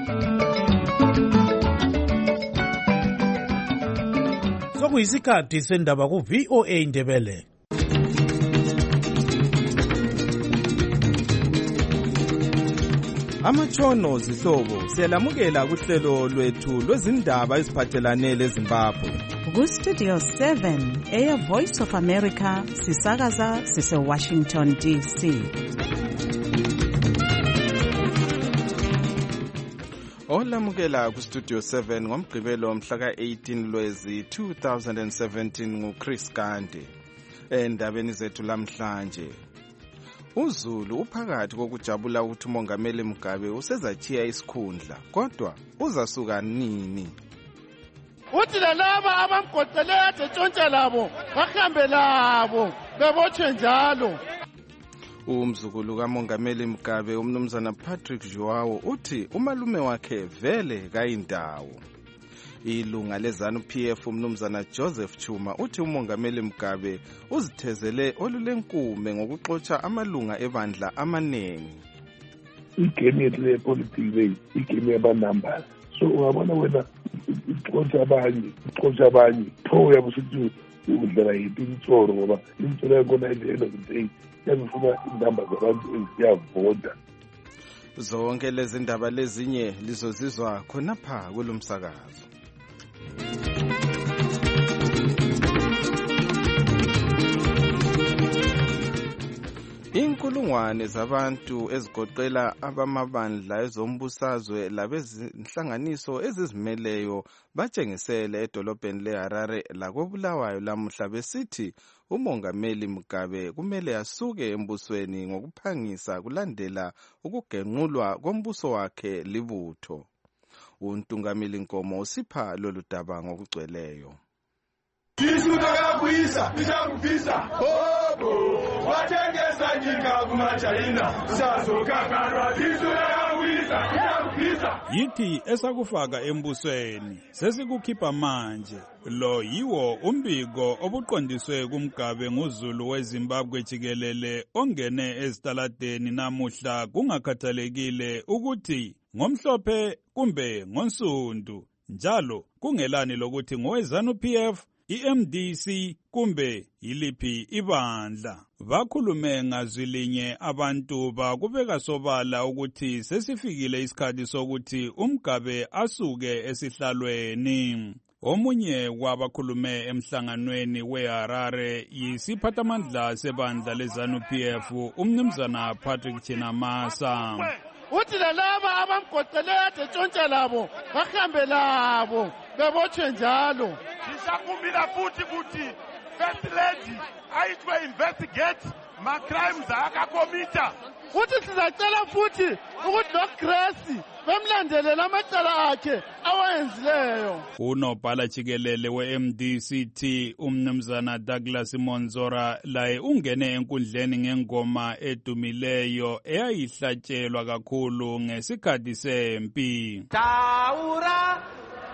Sokuyisikhathi sendaba ku V O A Ndebele. Amatshono zihlobo siyalamukela kuhlelo lwethu lwezindaba eziphathelane leZimbabwe. Ku-Studio seven, Air Voice of America, sisakaza sise-Washington D C. Olamukela ku-Studio seven ngomgqibelo mhla ka-eighteen Lwezi two thousand seventeen nguChris Gandhi. Endabeni zethu lamhlanje, uZulu uphakathi kokujabula ukuthi uMongameli Mugabe usezachiya isikhundla, kodwa uzasuka nini? Uthi laba abamgoqeleyo etshontsha labo bahambe labo bebotshwe njalo. Umzukulu kaMongameli Mugabe umnumzana Patrick Joao uthi umalume wakhe vele kayindawo. Ilunga leZANU P F umnumzana Joseph Chuma uthi uMongameli Mugabe uzithezele olulenkume ngokuxotsha amalunga ebandla amanengi. Igame le politics le igame aba numbers. So ungabona wena uxotsha abanye uxotsha abanye pho uyabusithi udlala yiphi insoro ngoba insoro yakona end of the day yafuna indaba zabantu eziyavota. Zonke lezi ndaba lezinye lizozizwa khonapha kulomsakazo. Inkulungwane zabantu ezigoqela abamabandla ezombusazwe labezinhlanganiso ezizimeleyo batshengisele edolobheni leHarare lakobulawayo lamuhla besithi uMongameli Mugabe kumele asuke embusweni ngokuphangisa kulandela ukugenqulwa kombuso wakhe libutho. Untungameli Nkomo usipha lolu daba ngokugcweleyo. Isudakabuyisa isakufisa bobo wathengesa njinga kumachina sazokakarwa isudakabuyisa isakufisa yithi esakufaka embusweni sesikukhipha manje. Lo yiwo umbiko obuqondiswe kuMgabe nguZulu weZimbabwe jikelele ongene ezitaladeni namuhla kungakhathalekile ukuthi ngomhlophe kumbe ngonsundu, njalo kungelani lokuthi ngoweZANU P F, I-M D C kumbe yiliphi ibandla. Bakhulume ngazwilinye abantu bakubeka sobala ukuthi sesifikile isikhathi sokuthi uMgabe asuke esihlalweni. Omunye wabakhulume emhlanganweni weHarare yisiphathamandla sebandla leZANU P F umnumzana Patrick Chinamasa. Uthi laba abamgoqeleyo etshontsha labo bahambe labo bebotshwe njalo. Sisakumbila futhi kuthi first lady ayitwe investigate ma crimes akakomita. Uthi sizacela futhi ukuthi lo Grace bemlandelela amacala akhe awayenzileyo. Unobhala jikelele we-M D C T umnumzana Douglas Monzora laye ungene enkundleni ngengoma edumileyo eyayihlatshelwa kakhulu ngesikhathi sempi. Taura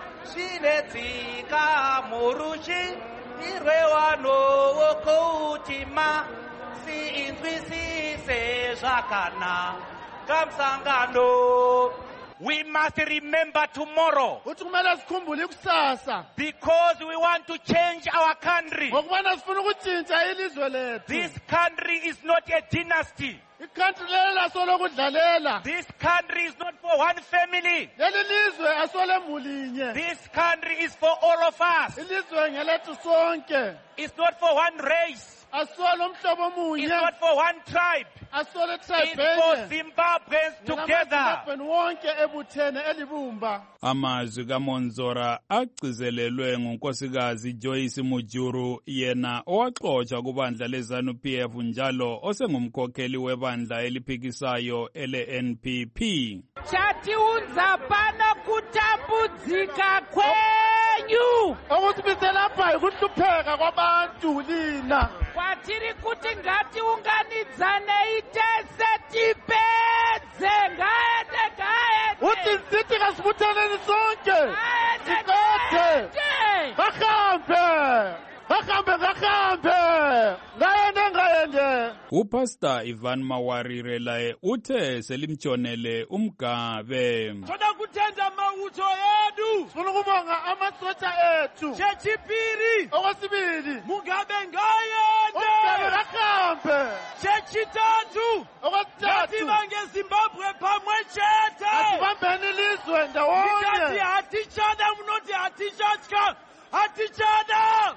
Shiletsika Murushi Irewano Wokutima Si Inzwisise Zakana Kamsangano. We must remember tomorrow because we want to change our country. This country is not a dynasty. This country is not for one family. This country is for all of us. It's not for one race. It's not for one tribe. It's for Zimbabweans together. Amazwi kaMonzora agcizelelwe ngunkosikazi Joyce Mujuru, yena owaxotsha kubandla leZANU P F njalo osengumkhokheli webandla eliphikisayo ele-N P P. Chatiunza pana kutambudzika kwenyu. Ukuthi lapha ukuhlupheka kwabantu lina. Kwatiri kuti ngati unganidzane itese tipedze ngaende ngaende. Uthi sithi kasibuthaneni sonke. Sikothe. Bahambe. Bahambe bahambe. Ngaende ngaende. Upastor Ivan Mawarire laye uthe selimtshonele uMgabe. Thoda kuthenza mawutho yedu. Sifuna ukubonga amasotsha ethu. Chechipiri. Okwesibili. Mugabe ngayende. UMgabe bahambe. Chechithathu. Okwesithathu. Ngatibange Zimbabwe pamwe chete. Atibambeni lizwe ndawonye. Ngati hatichada munoti hatichadya. Hatichada.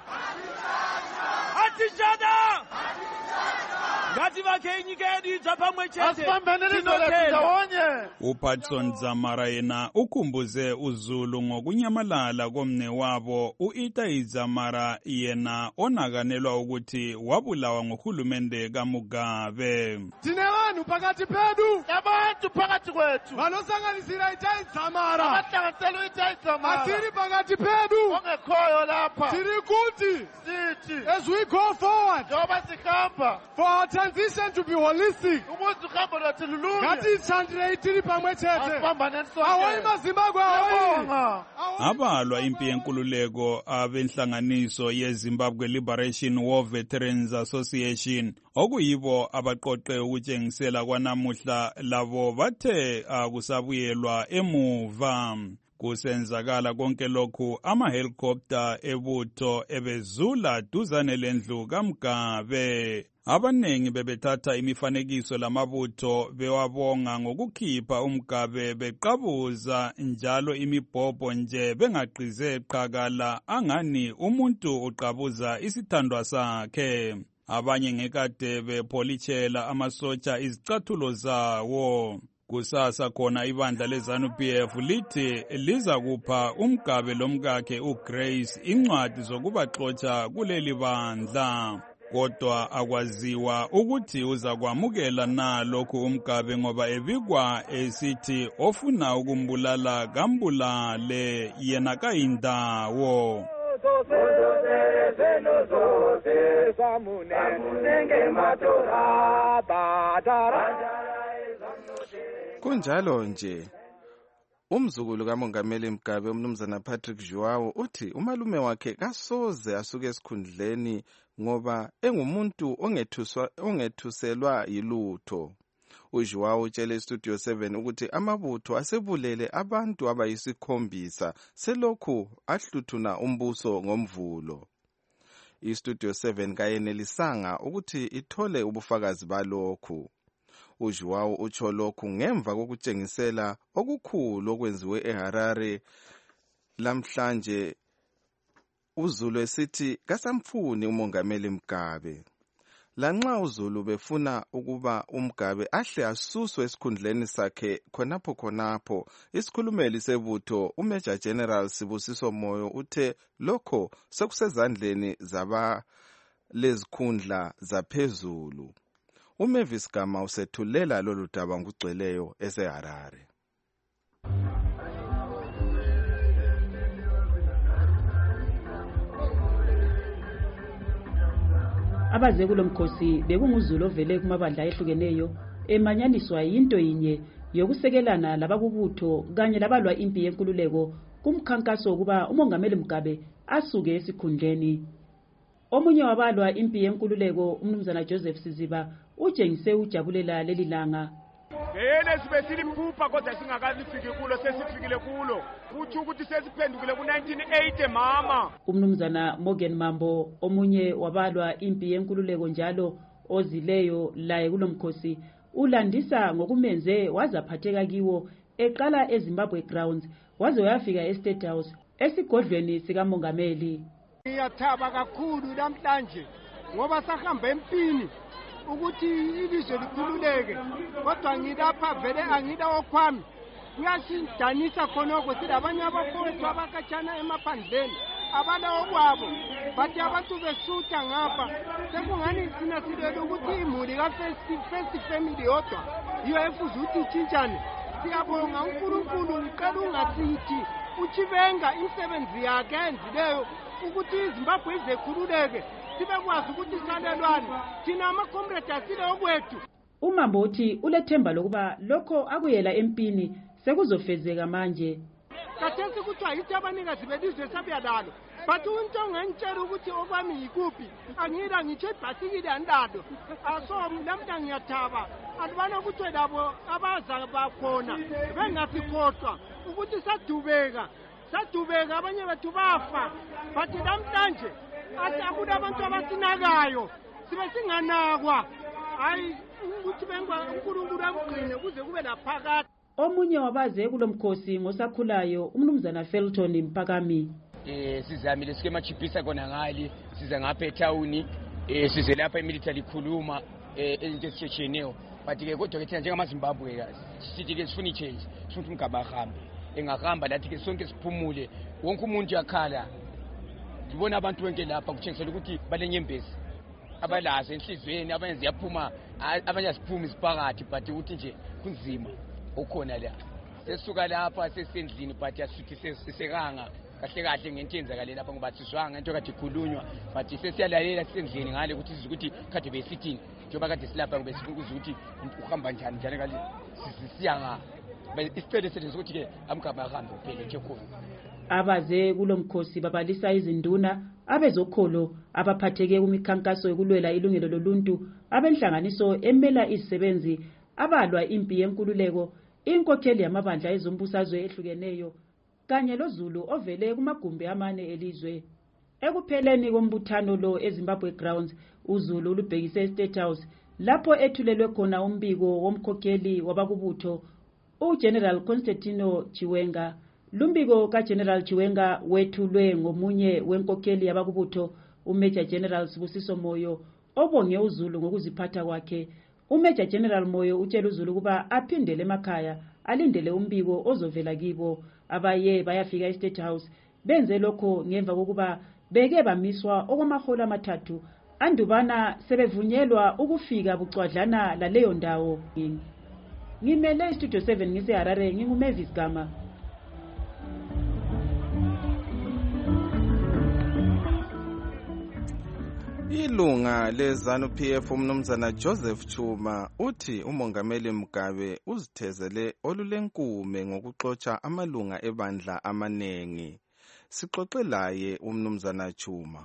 Hatichada. Ngativake nyika yedu idzva pamwe chete. Asibambeni lizwe letu ndawonye. uPatson Zamara yena ukhumbuze uZulu ngokunyamalala komne wabo uItai Zamara yena onakanelwa ukuthi wabulawa ngohulumende kaMugabe. Tine vanhu pakati pedu. Abantu phakathi kwethu. Vanosanganisira Itai Zamara. Abahlanganisela uItai Zamara. Atiri pakati pedu. Ongekhoyo lapha. Tiri kuti. Sithi. As we go forward. Njengoba sikhamba. For our transition to be holistic. Ukuze uhambo lwethu lulunge. Ngathi isandre itiri pamwe chete. Asibambane sonke. Awoyi maZimbabwe awoyi. Abalwa impi yenkululeko abenhlanganiso yeZimbabwe Liberation War Veterans Association okuyibo abaqoqe ukutshengisela kwanamuhla labo bathe akusabuyelwa emuva. Kusenzakala konke lokhu ama-helicopter ebutho ebezula duzane lendlu kaMugabe. Abanengi bebethatha imifanekiso lamabutho bewabonga ngokukhipha uMugabe beqabuza njalo imibhobho nje bengaqize qhakala angani umuntu uqabuza isithandwa sakhe. Abanye ngekade bepholitshela amasotsha izicathulo zawo. Kusasa khona ibandla leZANU P F lithi liza kupha uMugabe lomkakhe uGrace incwadi zokubaxotsha kuleli bandla. Kodwa akwaziwa ukuthi uza kwamukela na lokhu uMugabe ngoba ebikwa esithi ofuna ukumbulala kambulale yena kayindawo. Kunjalo nje umzukulu kaMongameli Mugabe umnumzana Patrick Joao uthi umalume wakhe kasoze asuke esikhundleni ngoba engumuntu ongethuswa ongethuselwa yilutho. uJoao utshele iStudio seven ukuthi amabutho asebulele abantu abayisikhombisa selokhu ahluthuna umbuso ngomvulo. iStudio seven kayenelisanga ukuthi ithole ubufakazi balokhu. uJoao utsho lokhu ngemva kokutshengisela okukhulu okwenziwe eHarare lamhlanje. uZulu esithi kasamfuni uMongameli Mugabe. Lanxa uZulu befuna ukuba uMugabe ahle asuswe esikhundleni sakhe khonapho khonapho, isikhulumeli sebutho uMajor General Sibusiso Moyo uthe lokho sekusezandleni zaba lezikhundla zaphezulu. uMavis Gama usethulela lolu daba ngugcweleyo eseHarare. Abaze kulo mkhosi bekunguZulu ovele kumabandla ehlukeneyo emanyaniswa into yinye yokusekelana labakubutho kanye labalwa impi yenkululeko kumkhankaso kuba uMongameli Mugabe asuke esikhundleni. Omunye wabalwa impi yenkululeko umnumzana Joseph Siziba utshengise ujabulela leli langa. Ngene sibe siliphupha kodwa singakalifiki kulo sesifikile kulo. Kuthi ukuthi sesiphendukile ku nineteen eighty mama. Umnumzana Morgan Mambo omunye wabalwa impi yenkululeko njalo ozileyo laye kulomkhosi ulandisa ngokumenze wazaphatheka kiwo eqala eZimbabwe Grounds waze wayafika eState House esigodlweni sikaMongameli. Ngiyathaba kakhulu namhlanje ngoba sahamba empini ukuthi ilizwe likhululeke kodwa ngilapha vele angida okwami ngiyasidanisa khonoko silabanye abafowethu abakatshana emaphandleni abala okwabo bathi abantu besutha ngapha sekungani thina silele ukuthi imuli ka-first family yodwa yiyo efuze ukuthi itshintshane. Siyabonga uNkulunkulu uqala ungasithi uchibenga imisebenzi yakhe enzileyo ukuthi iZimbabwe izekhululeke sibe kwazi ukuthi isalelwane thina ama-comrade asile okwethu. uMambo uthi ulethemba lokuba lokho akuyela empini sekuzofezeka manje. Kathesi kuthiwa yithi abanikazi belizwe sabuya lalo but into ongangitshela ukuthi okwami yikuphi angila ngitsho ibhasikile andado aso namhla ngiyathaba alibana kuthiwe labo abaza bakhona bengasikhohlwa ukuthi sadubeka sadubeka abanye bethu bafa but namhlanje athi akula abantu abasinakayo sibe singanakwa. Hayi ukuthi bengwa uNkulunkulu amgcine kuze kube laphakade. Omunye wabaze kulomkhosi ngosakhulayo umnumzana Felton Mpakami. Eh sizamile sike machipisa kona ngali size ngapha etown eh size lapha imilitary khuluma eh into esitsheneyo but ke kodwa ke thina njengamaZimbabwe kazi sithi ke sifuna change sifuna umgaba ahambe engahamba lathi ke sonke siphumule wonke umuntu yakhala ngibona abantu bonke lapha kutshengisela ukuthi balenyembezi abalazi enhlizweni abanye ziyaphuma abanye asiphumi isiphakathi but ukuthi nje kunzima ukhona la sesuka lapha sesendlini but yasithi sesekanga kahle kahle ngento yenzakale lapha ngoba sizwanga into kade ikhulunywa but sesiyalalela sisendlini ngale ukuthi siz ukuthi kade besithini njengoba kade silapha ngoba sifuna ukuza ukuthi uhamba njani njani kale sisiyanga isicelo sethu ukuthi ke amgaba ahambe kuphela nje khona. Abaze kulomkhosi babalisa izinduna abezokholo abaphatheke kumikhankaso yokulwela ilungelo loluntu abenhlanganiso emela izisebenzi abalwa impi yenkululeko inkokheli yamabandla ezombusazwe ehlukeneyo kanye loZulu ovele kumagumbi amane elizwe. Ekupheleni kombuthano lo eZimbabwe Grounds uZulu ulubhekise eState House lapho ethulelwe khona umbiko womkhokheli wabakubutho uGeneral Constantino Chiwenga. Lumbiko kaGeneral Chiwenga wethulwe ngomunye wenkokheli yabakubutho uMajor General Sibusiso Moyo obonge uZulu ngokuziphatha kwakhe. uMajor General Moyo utshela uZulu kuba aphindele emakhaya alindele umbiko ozovela kibo. Abaye bayafika eState House benze lokho ngemva kokuba beke bamiswa okwamaholo amathathu andubana sebevunyelwa ukufika bucwadlana laleyo ndawo. Ngimele iStudio seven ngise Harare nginguMavis Gama. Ilunga leZanu-P F umnumzana Joseph Chuma uthi umongameli Mugabe uzithezele olulenkume ngokuxotsha amalunga ebandla amanengi. Sixoxe laye umnumzana Chuma.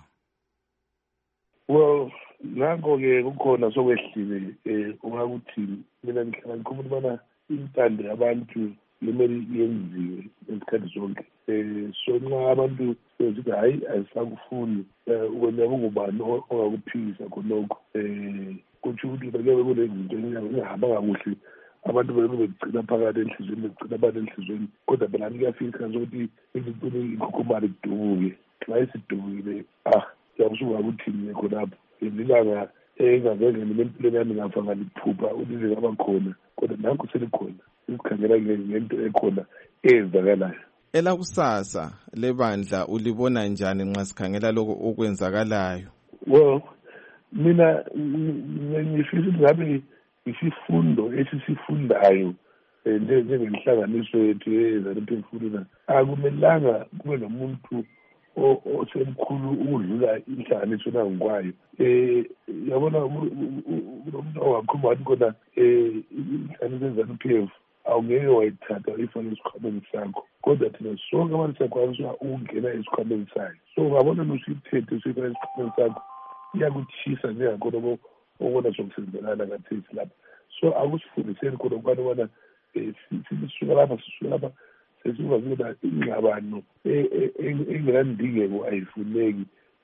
Well, nango ke kukhona sokwehlile eh ungakuthi mina ngihlala ngikhuluma bana intande abantu lemeli yenziwe esikhathi zonke. Eh so nxa abantu bezithi hayi asakufuni ukwenza ngubani ongakuphisa khonokho eh kuthi ukuthi beke kulezinto ezihamba kakuhle abantu beke begcina phakathi enhlizweni begcina abantu enhlizweni kodwa phela ngiyafika ukuthi izinto ikhukhumali kuduke xa isidukile ah yakusuka ukuthini khonapho izilanga engaveze nempilo yami ngafa ngaliphupha ukuthi ngaba khona kodwa nakho selikhona isikhangela ngento ekhona ezakalayo. Elakusasa lebandla ulibona njani nxa sikhangela lokho okwenzakalayo? Well, mina ngifisa ngabe isifundo esisifundayo njengenhlanganiso yethu yeZanu-P F akumelanga kube nomuntu osemkhulu ukudlula inhlanganiso nangikwayo. Eh yabona umuntu owakhuluma wathi khona eh inhlanganiso yeZanu-P F awungeke wayithatha ifana esikhwameni sakho kodwa thina sonke abantu sakwazi ukungena esikhwameni sakhe. So ngabona nosithethe sifana esikhwameni sakho iyakuthisa njengakhona okona sokusenzelana kathesi lapha. So akusifundiseni khona ukubana bona sisuka lapha sisuka lapha sesiba kuba ingxabano engelandingeko ayifuneki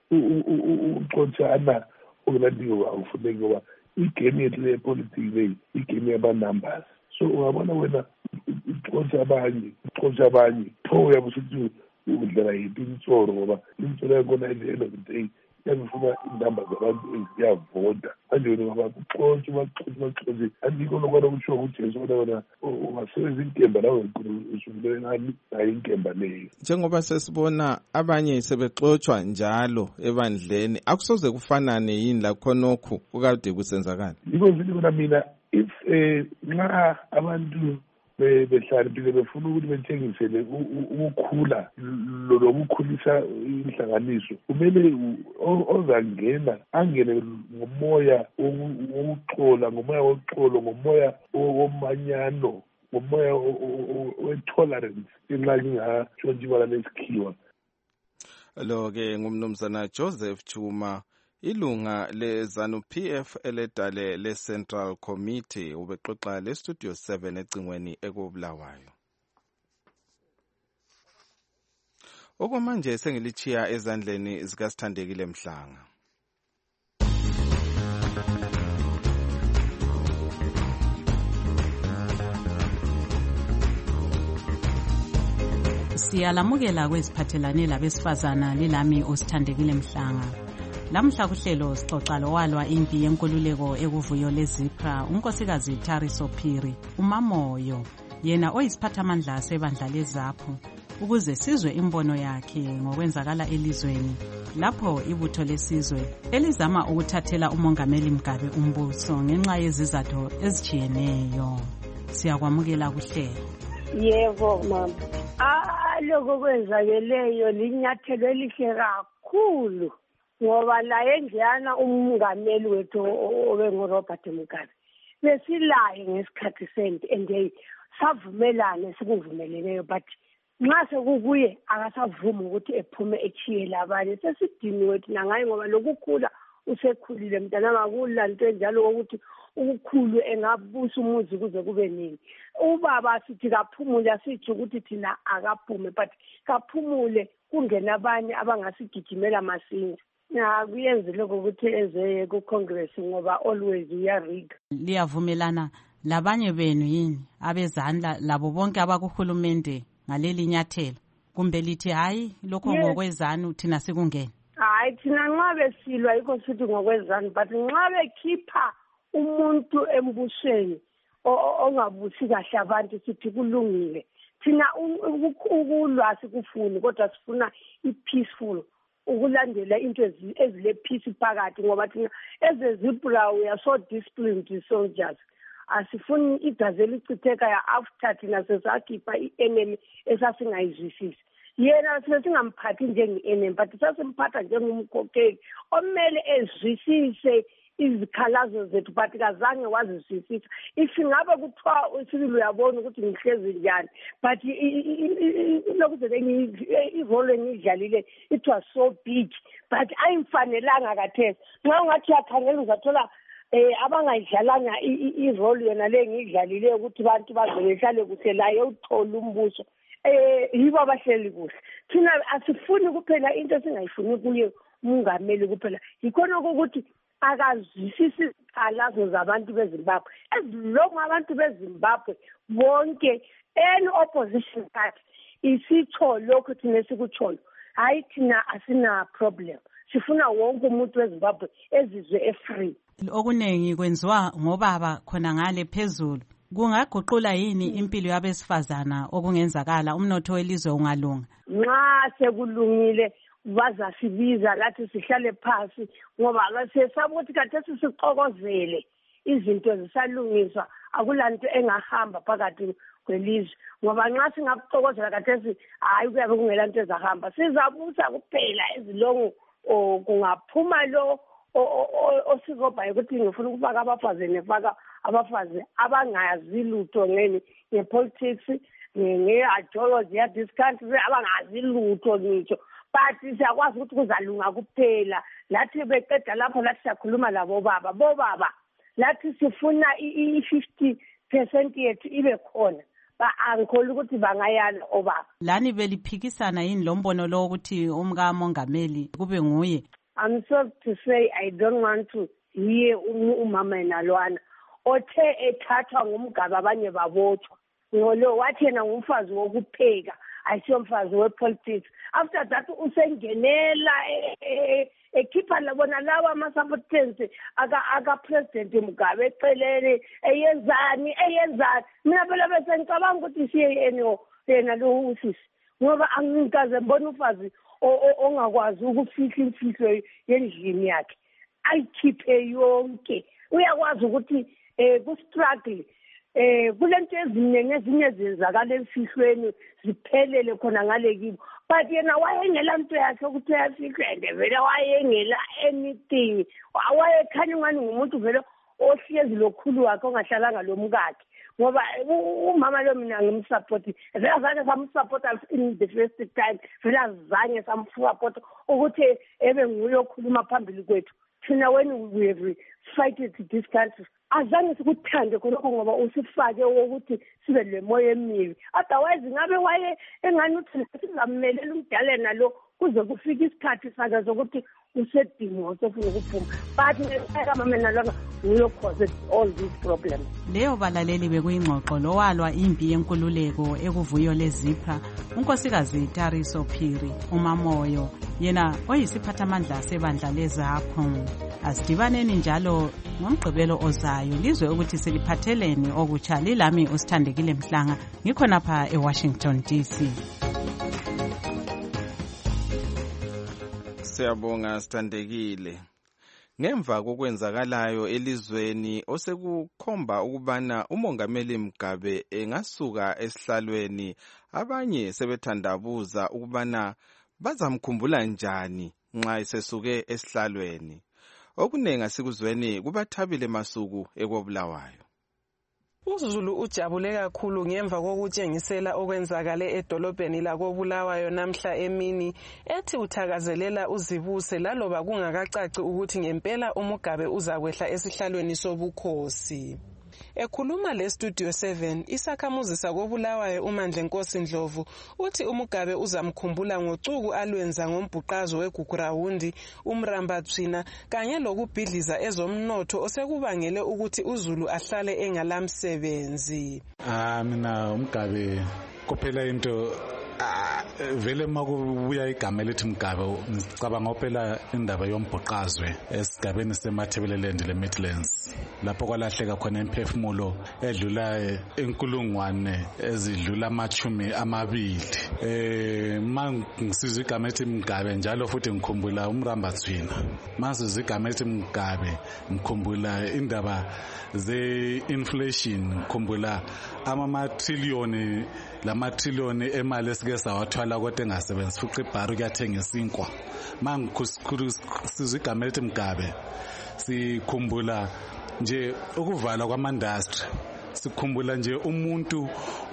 uxotshana okunandingeko awufuneki ngoba igame yethu yepolitiki leyi igame yaba-numbers. So ungabona wena uxotsha abanye uxotsha abanye pho uyabe usithi udlala yiphi imitsoro ngoba imitsoro yakhona at the end of the day yabifuna indamba zabantu eziyavota manje wena ngoba kuxotshe baxotshe baxotshe andikho lokwana kusho ukuthi Jesu bona wena ungasebenzisa inkemba nawe usukule ngani nayo inkemba leyo. Njengoba sesibona abanye sebexotshwa njalo ebandleni akusoze kufanane yini la khonokho kukade kusenzakala. Yiko vile bona mina if eh nxa abantu behlaliphile befuna ukuthi bethengisele ukukhula lokukhulisa inhlanganiso kumele ozangena angene ngomoya wokuxola ngomoya woxolo ngomoya womanyano ngomoya we-tolerance inxa ngingatshontshiwala nesikhiwa. Lo ke ngumnumzana Joseph Chuma ilunga leZanu-P F eledale le-Central Committee ubexoxa le-Studio seven ecingweni ekubulawayo. Okwamanje sengilichiya ezandleni zikaSithandekile Mhlanga. Siyalamukela kweziphathelane labesifazana lilami osithandekile Mhlanga. Lamhla kuhlelo sixoxa lowalwa impi yenkululeko ekuvuyo leZipra unkosikazi Thariso Phiri uMamoyo, yena oyisiphathamandla sebandla leZAPHU, ukuze sizwe imbono yakhe ngokwenzakala elizweni lapho ibutho lesizwe elizama ukuthathela umongameli Mugabe umbuso ngenxa yezizathu ezijiyeneyo. Siyakwamukela kuhlelo. Yebo mama. Ah, lokho kwenzakeleyo linyathelo elihle kakhulu ngoba la enjana umongameli wethu obenguRobert Mugabe besilaye ngesikhathi sente ende savumelana sikuvumeleneyo, but nxa sekukuye akasavuma ukuthi ephume echiyela abanye. Sesidiniwe thina ngaye ngoba lokukhula usekhulile mntana ngakulanto enjalo ukuthi ukukhulu engabusa umuzi kuze kube nini. Ubaba sithi kaphumule asithi ukuthi thina akaphume, but kaphumule kungena abanye abangasigijimela masinya. Na kuyenzile ukuthi eze ku Congress ngoba always uyariga. Liyavumelana labanye benu yini abezandla labo bonke abakuhulumende ngaleli nyathelo, kumbe lithi hayi lokho ngokwezanu thina sikungena? Hayi thina nxa besilwa yikho sithi ngokwezanu, but nxa bekhipha umuntu embusweni ongabusi kahle abantu sithi kulungile. Thina ukulwa sikufuni kodwa sifuna i-peaceful, ukulandela into ezile peace phakathi ngoba thina ezeZipra we are so disciplined soldiers. Asifuni igazi elichitheka ya after thina sesakhipha i-enemy esasingayizwisisi. Yena sesingamphathi njenge-enemy but sasimphatha njengomkhokheli omele ezwisise izikhalazo zethu but kazange wazizwisisa. If ngabe kuthiwa usibili uyabona ukuthi ngihlezi njani, but lokuzele irole engiyidlalile it was so big but ayimfanelanga kathesi. Nxa ungathi yakhangela uzathola eh abangayidlalanga irole yona le ngiyidlalile ukuthi abantu bazohlale kuhle la yothola umbuso eh yibo abahleli kuhle. Thina asifuni kuphela into singayifuni kuye umongameli kuphela, yikhona ukuthi akazwisisi izikhalazo zabantu beZimbabwe. Ezilongo abantu beZimbabwe bonke any opposition party isitsho lokho thina sikutholo, hayi thina asina problem. Sifuna wonke umuntu weZimbabwe ezizwe efree. Okunengi kwenziwa ngobaba khona ngale phezulu. Kungaguqula yini impilo yabesifazana okungenzakala umnotho welizwe ungalunga? Nxa sekulungile bazasibiza lathi sihlale phansi ngoba sesaba ukuthi khathesi sixokozele izinto zisalungiswa, akulanto engahamba phakathi kwelizwe ngoba nxa singakuxokozela khathesi hayi kuyabe kungelanto ezahamba. Sizabusa kuphela ezilongo kungaphuma lo osirobhayo ukuthi ngifuna ukufaka abafazi nefaka abafazi abangazi lutho ngeni ngepolitics nge-ideology ya this country abangazi lutho ngitsho. But siyakwazi ukuthi kuzalunga kuphela. Lathi beqeda lapho lathi siyakhuluma labo baba bobaba lathi sifuna i-fifty percent yethu ibe khona ba-angikholwa ukuthi bangayala obaba. Lani beliphikisana yini lo mbono lo ukuthi umkamongameli kube nguye? I'm sorry to say I don't want to hear umama enalwana othe ethathwa ngumgaba abanye babotshwa ngolo wathi yena ngumfazi wokupheka ayisiyomfazi wepolitics. After that usengenela ekhipha labona lawa ama-supporters aka-president Mugabe eceleni eyenzani eyenzani. Mina phela bese ngicabanga ukuthi siye yena lo usisi ngoba angikaze mbona ufazi ongakwazi ukufihla imfihlo yendlini yakhe ayikhiphe yonke. Uyakwazi ukuthi ku-struggle eh kulento eziningi ezinye zenzakala emfihlweni ziphelele khona ngale kibo, but yena wayengela into yakhe ukuthi yafihlwe vele wayengela anything. Wayekhanya ngani ngumuntu vele ohlezi lokhulu wakhe ongahlalanga lo mkakhe ngoba umama lo mina ngimsupport vele azange samsupport in the first time, vele azange samsupport ukuthi ebe nguye okhuluma phambili kwethu. Thina when we have fighted this country azange sikuthande khonokho ngoba usifake ukuthi sibe lemoya emibi. Otherwise ngabe waye engani uthi sizammelela umdala nalo kuze kufika isikhathi sakhe sokuthi usedingo sofuna ukuphuma but ngekamamena lona nguyo cause all these problems. Leyo balaleli bekuyingxoxo lowalwa impi yenkululeko ekuvuyo lezipra unkosikazi Tariso Phiri uMamoyo yena oyisiphathamandla sebandla lezapho. Asidibaneni njalo ngomgqibelo ozayo lizwe ukuthi siliphatheleni okutsha. Lilami uSithandekile Mhlanga ngikhona pha eWashington D C. Siyabonga Sithandekile. Ngemva kokwenzakalayo elizweni osekukhomba ukubana umongameli Mugabe engasuka esihlalweni, abanye sebethandabuza ukubana bazamkhumbula njani nxa esesuke esihlalweni. Okunengi asikuzweni kubaThabile Masuku ekobulawayo. uZulu ujabule kakhulu ngemva kokutshengisela okwenzakale edolobheni lakobulawayo namhla emini, ethi uthakazelela uzibuse laloba kungakacaci ukuthi ngempela uMugabe uzakwehla esihlalweni sobukhosi. Ekhuluma leStudio seven, isakhamuzi sakobulawayo uMandla Nkosi Ndlovu uthi uMugabe uzamkhumbula ngocuku alwenza ngombhuqazo weGugurawundi, uMrambathwina kanye lokubhidliza ezomnotho osekubangele ukuthi uZulu ahlale engalamsebenzi. Ah mina uMugabe kuphela into vele makubuya igama elithi Mugabe ngicabanga ophela indaba yombhuqazwe esigabeni seMathebeleland leMidlands, lapho kwalahleka khona imphefumulo edlula enkulungwane ezidlula amachumi amabili. Eh mangisiza igama elithi Mugabe njalo futhi ngikhumbula uMrambathwina. Masiza igama elithi Mugabe ngikhumbula indaba ze-inflation, ngikhumbula ama-trillion lama-trillion emali esike sawathwala kodwa engasebenzi futhi ibharu kuyathenga isinkwa. Mangisiza igama elithi Mugabe sikhumbula nje ukuvala kwama-industry, sikhumbula nje umuntu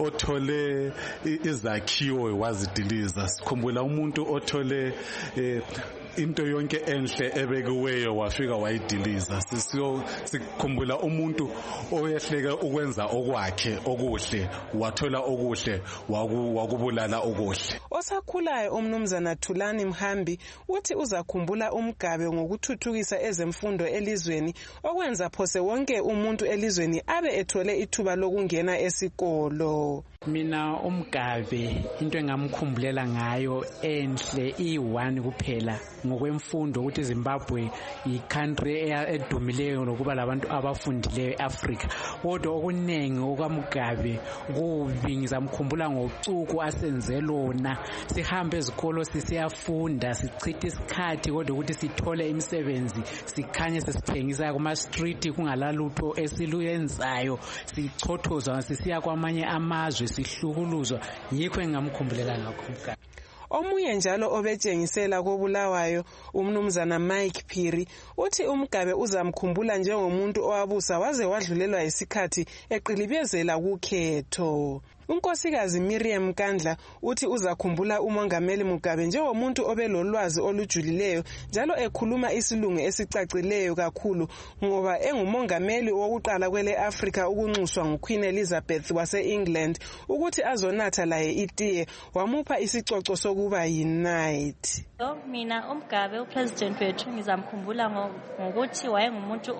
othole izakhiwo wazidiliza, sikhumbula umuntu othole eh, into yonke enhle ebekiweyo wafika wayidiliza. Sisiyo sikhumbula umuntu oyehleka ukwenza okwakhe okuhle wathola okuhle wakubulala okuhle. Osakhulayo umnumzana Thulani Mhambi uthi uzakhumbula uMugabe ngokuthuthukisa ezemfundo elizweni okwenza phose wonke umuntu elizweni abe ethole ithuba lokungena esikolo. Mina uMugabe into engamkhumbulela ngayo enhle i-one kuphela ngokwemfundo, ukuthi Zimbabwe i-country edumileyo nokuba labantu abafundileyo eAfrica. Kodwa okunengi okaMugabe kubi ngizamkhumbula ngocuku asenze lona. Sihambe ezikolo sisiyafunda, sichithe isikhathi kodwa ukuthi sithole imisebenzi sikhanye sesithengisa kuma street kungalalutho esiluyenzayo, sichothoza sisiya kwamanye amazwe sihlukuluzwa. Yikho engamkhumbulela ngakho Mugabe. Omunye njalo obetshengisela kobulawayo umnumzana Mike Phiri uthi uMugabe uzamkhumbula njengomuntu owabusa waze wadlulelwa isikhathi eqilibezela kukhetho. Unkosikazi Miriam Nkandla uthi uzakhumbula umongameli Mugabe njengomuntu obelolwazi olujulileyo njalo ekhuluma isilungu esicacileyo kakhulu ngoba engumongameli wokuqala kwele Africa ukunxuswa nguQueen Elizabeth wase-England ukuthi azonatha laye itiye, wamupha isicoco sokuba yi-knight. Mina uMugabe upresident wethu ngizamkhumbula ngokuthi wayengumuntu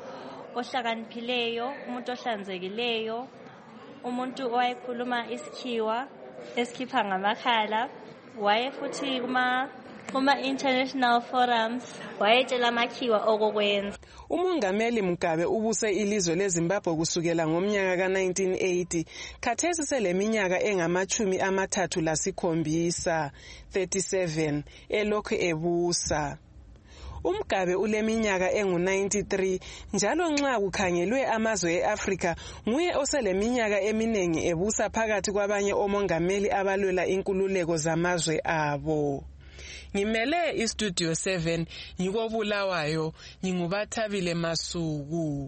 ohlakaniphileyo, umuntu ohlanzekileyo, umuntu owayekhuluma isikhiwa esikhipha ngamakhala, waye futhi kuma kuma international forums wayetshela amakhiwa okokwenza. Umongameli Mugabe ubuse ilizwe leZimbabwe kusukela ngomnyaka ka nineteen eighty, khathesi seleminyaka engamachumi amathathu lasikhombisa thirty-seven elokhu ebusa. uMugabe uleminyaka engu ninety-three njalo nxa kukhangelwe amazwe eAfrica nguye oseleminyaka eminengi ebusa phakathi kwabanye omongameli abalwela inkululeko zamazwe abo. Ngimele iStudio seven ngikobulawayo, ngingubaThabile Masuku.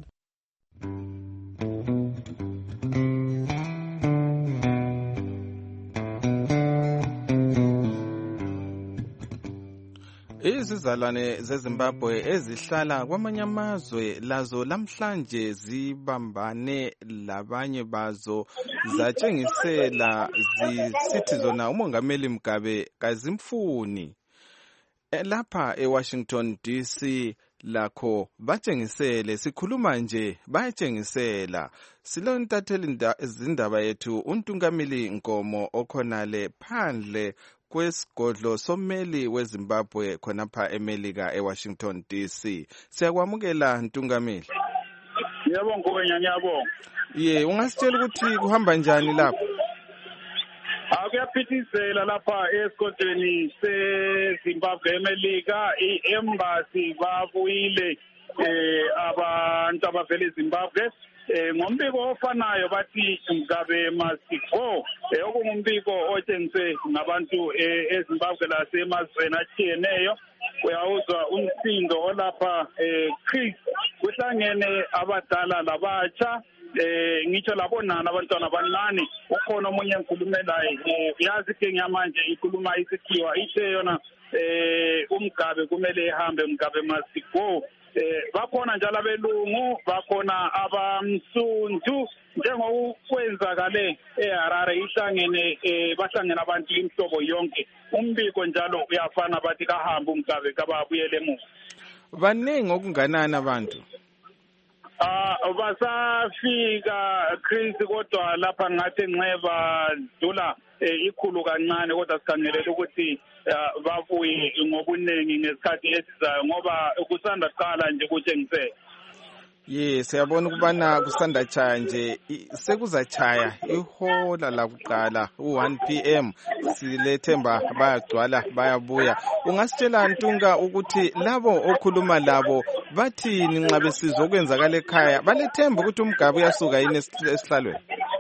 Izizalwane zeZimbabwe ezihlala kwamanye amazwe lazo lamhlanje zibambane labanye bazo zatshengisela zisithi zona umongameli Mugabe kazimfuni. lapha eWashington D C lakho batshengisele sikhuluma nje bayatshengisela silo ntatheli izindaba yethu uNtungamili Nkomo okhonale phandle kwesigodlo someli weZimbabwe khonapha eMelika eWashington D C. Siyakwamukela Ntungamili. Yebo ngobenya ngiyabonga. Ye ungasitshela ukuthi kuhamba njani lapha? Akuyaphithizela lapha esigodlweni seZimbabwe eMelika iembassy babuyile eh abantu abavela eZimbabwe eh ngombiko ofanayo bathi Mugabe must go eh okungumbiko otshengise ngabantu eZimbabwe lasemazweni atshiyeneyo uyawuzwa umsindo olapha eh Chris kuhlangene abadala labatsha eh ngitsho labonana abantwana abancane ukhona omunye engikhulumelayo uyazi ke ngamanje ikhuluma isikhiwa ithe yona eh uMgabe kumele ehambe Mugabe must go eh bakhona njalo abelungu bakhona abamsundu njengokwenzakale eHarare ihlangene bahlangene abantu imhlobo yonke umbiko njalo uyafana bathi kahamba uMgabe kababuyele emuva. Baningi okunganani abantu? Ah basafika Chris kodwa lapha ngathi nxeba dula ikhulu kancane kodwa sikhangelele ukuthi babuye ngobunengi ngesikhathi esizayo ngoba kusanda qala nje kutshengisela. Yes, siyabona ukubana kusanda chaya nje sekuzachaya ihola la kuqala u one p m silethemba bayagcwala bayabuya. Ungasitshela Ntunga ukuthi labo okhuluma labo bathini nxa besizwa okwenzakala ekhaya balethemba ukuthi uMgabe uyasuka yini esihlalweni?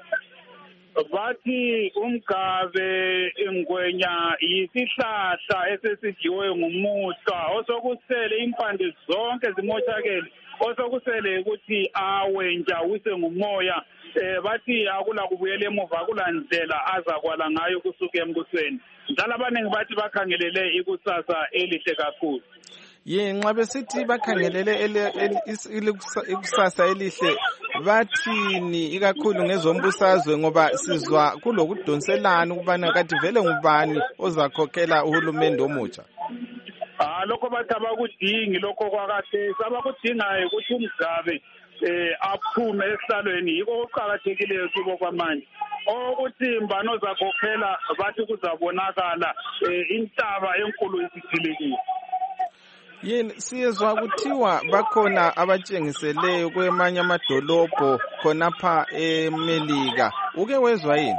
Bathi uMgabe ingwenya yisihlahla esesidliwe ngumuhlwa osokusele impande zonke zimoshakele osokusele ukuthi awe njawise ngumoya eh bathi akula kubuyela emuva akula ndlela azakwala ngayo kusuka embusweni njalo abaningi bathi bakhangelele ikusasa elihle kakhulu. Ye nxa besithi bakhangelele ikusasa elihle bathini ikakhulu ngezombusazwe ngoba sizwa kulokudonselana ukubana kathi vele ngubani ozakhokhela uhulumende omutsha? Ah lokho bathi abakudingi lokho kwakade sabakudingayo ukuthi uMgabe eh aphume esihlalweni yiko oqhakathekileyo kubo kwamanje ukuthi mbano zakhokhela bathi kuzabonakala intaba enkulu isithilekile. Yini siyezwa kuthiwa bakhona abatshengiseleyo kwemanye amadolobho khonapha eMelika uke wezwa yini?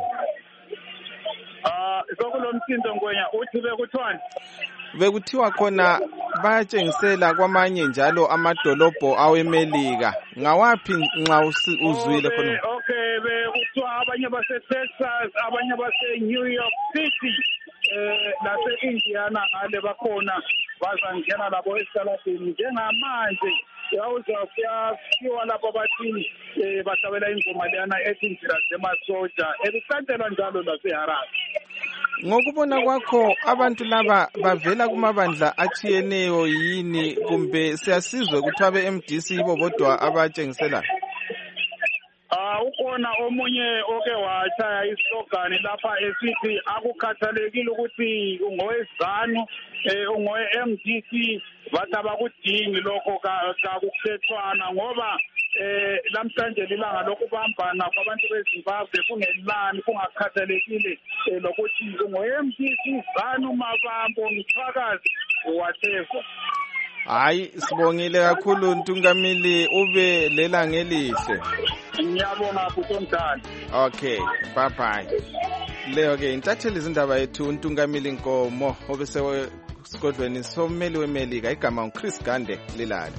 Ah sokulomsindo ngwenya uthi bekuthiwani? Bekuthiwa khona bayatshengisela kwamanye njalo amadolobho aweMelika ngawaphi nxa uzwile khona? Okay bekuthiwa abanye base Texas abanye base New York City eh lase Indiana ngale bakhona bazangena labo esaladini njengamanje yawuza kuyafika lapho bathi eh bahlabela ingoma leyana ethi njira zemasoja ebisandelwa njalo laseHarare. Ngokubona kwakho abantu laba bavela kumabandla atshiyeneyo yini kumbe siyasizwe ukuthi abe M D C ibo bodwa abatshengisela? Ah ukhona omunye oke wachaya islogan lapha esithi akukhathalekile ukuthi ungowezanu eh ungowe M D C bathi abakudingi lokho kakukhethwana ngoba eh lamhlanje lilanga lokubambana kwabantu beZimbabwe kungelani kungakhathalekile lokuthi ungo-M D C zanu mabambo mthakazi whatever. Hayi sibongile kakhulu Ntungamili ube lela ngelihle. Ngiyabonga futhi. Okay, bye bye. Leo ke intatheli izindaba yethu Ntungamili Nkomo obese sigodlweni someli weMelika igama uChris Gande Lilali.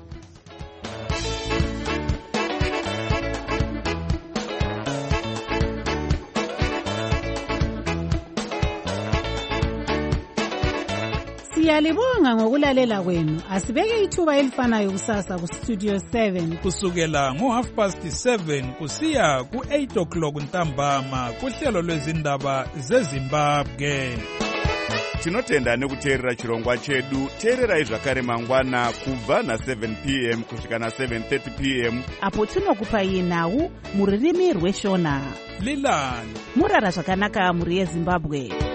Siyalibonga ngokulalela kwenu. Asibeke ithuba elifanayo kusasa ku Studio seven kusukela ngo half past seven kusiya ku eight o'clock ntambama kuhlelo lwezindaba zeZimbabwe. Tinotenda nekuteerera chirongwa chedu. Teererai zvakare mangwana kubva na seven p m kusvika na seven thirty p m apo tinokupai nhau mururimi rweshona. Lilani murara zvakanaka muri yeZimbabwe.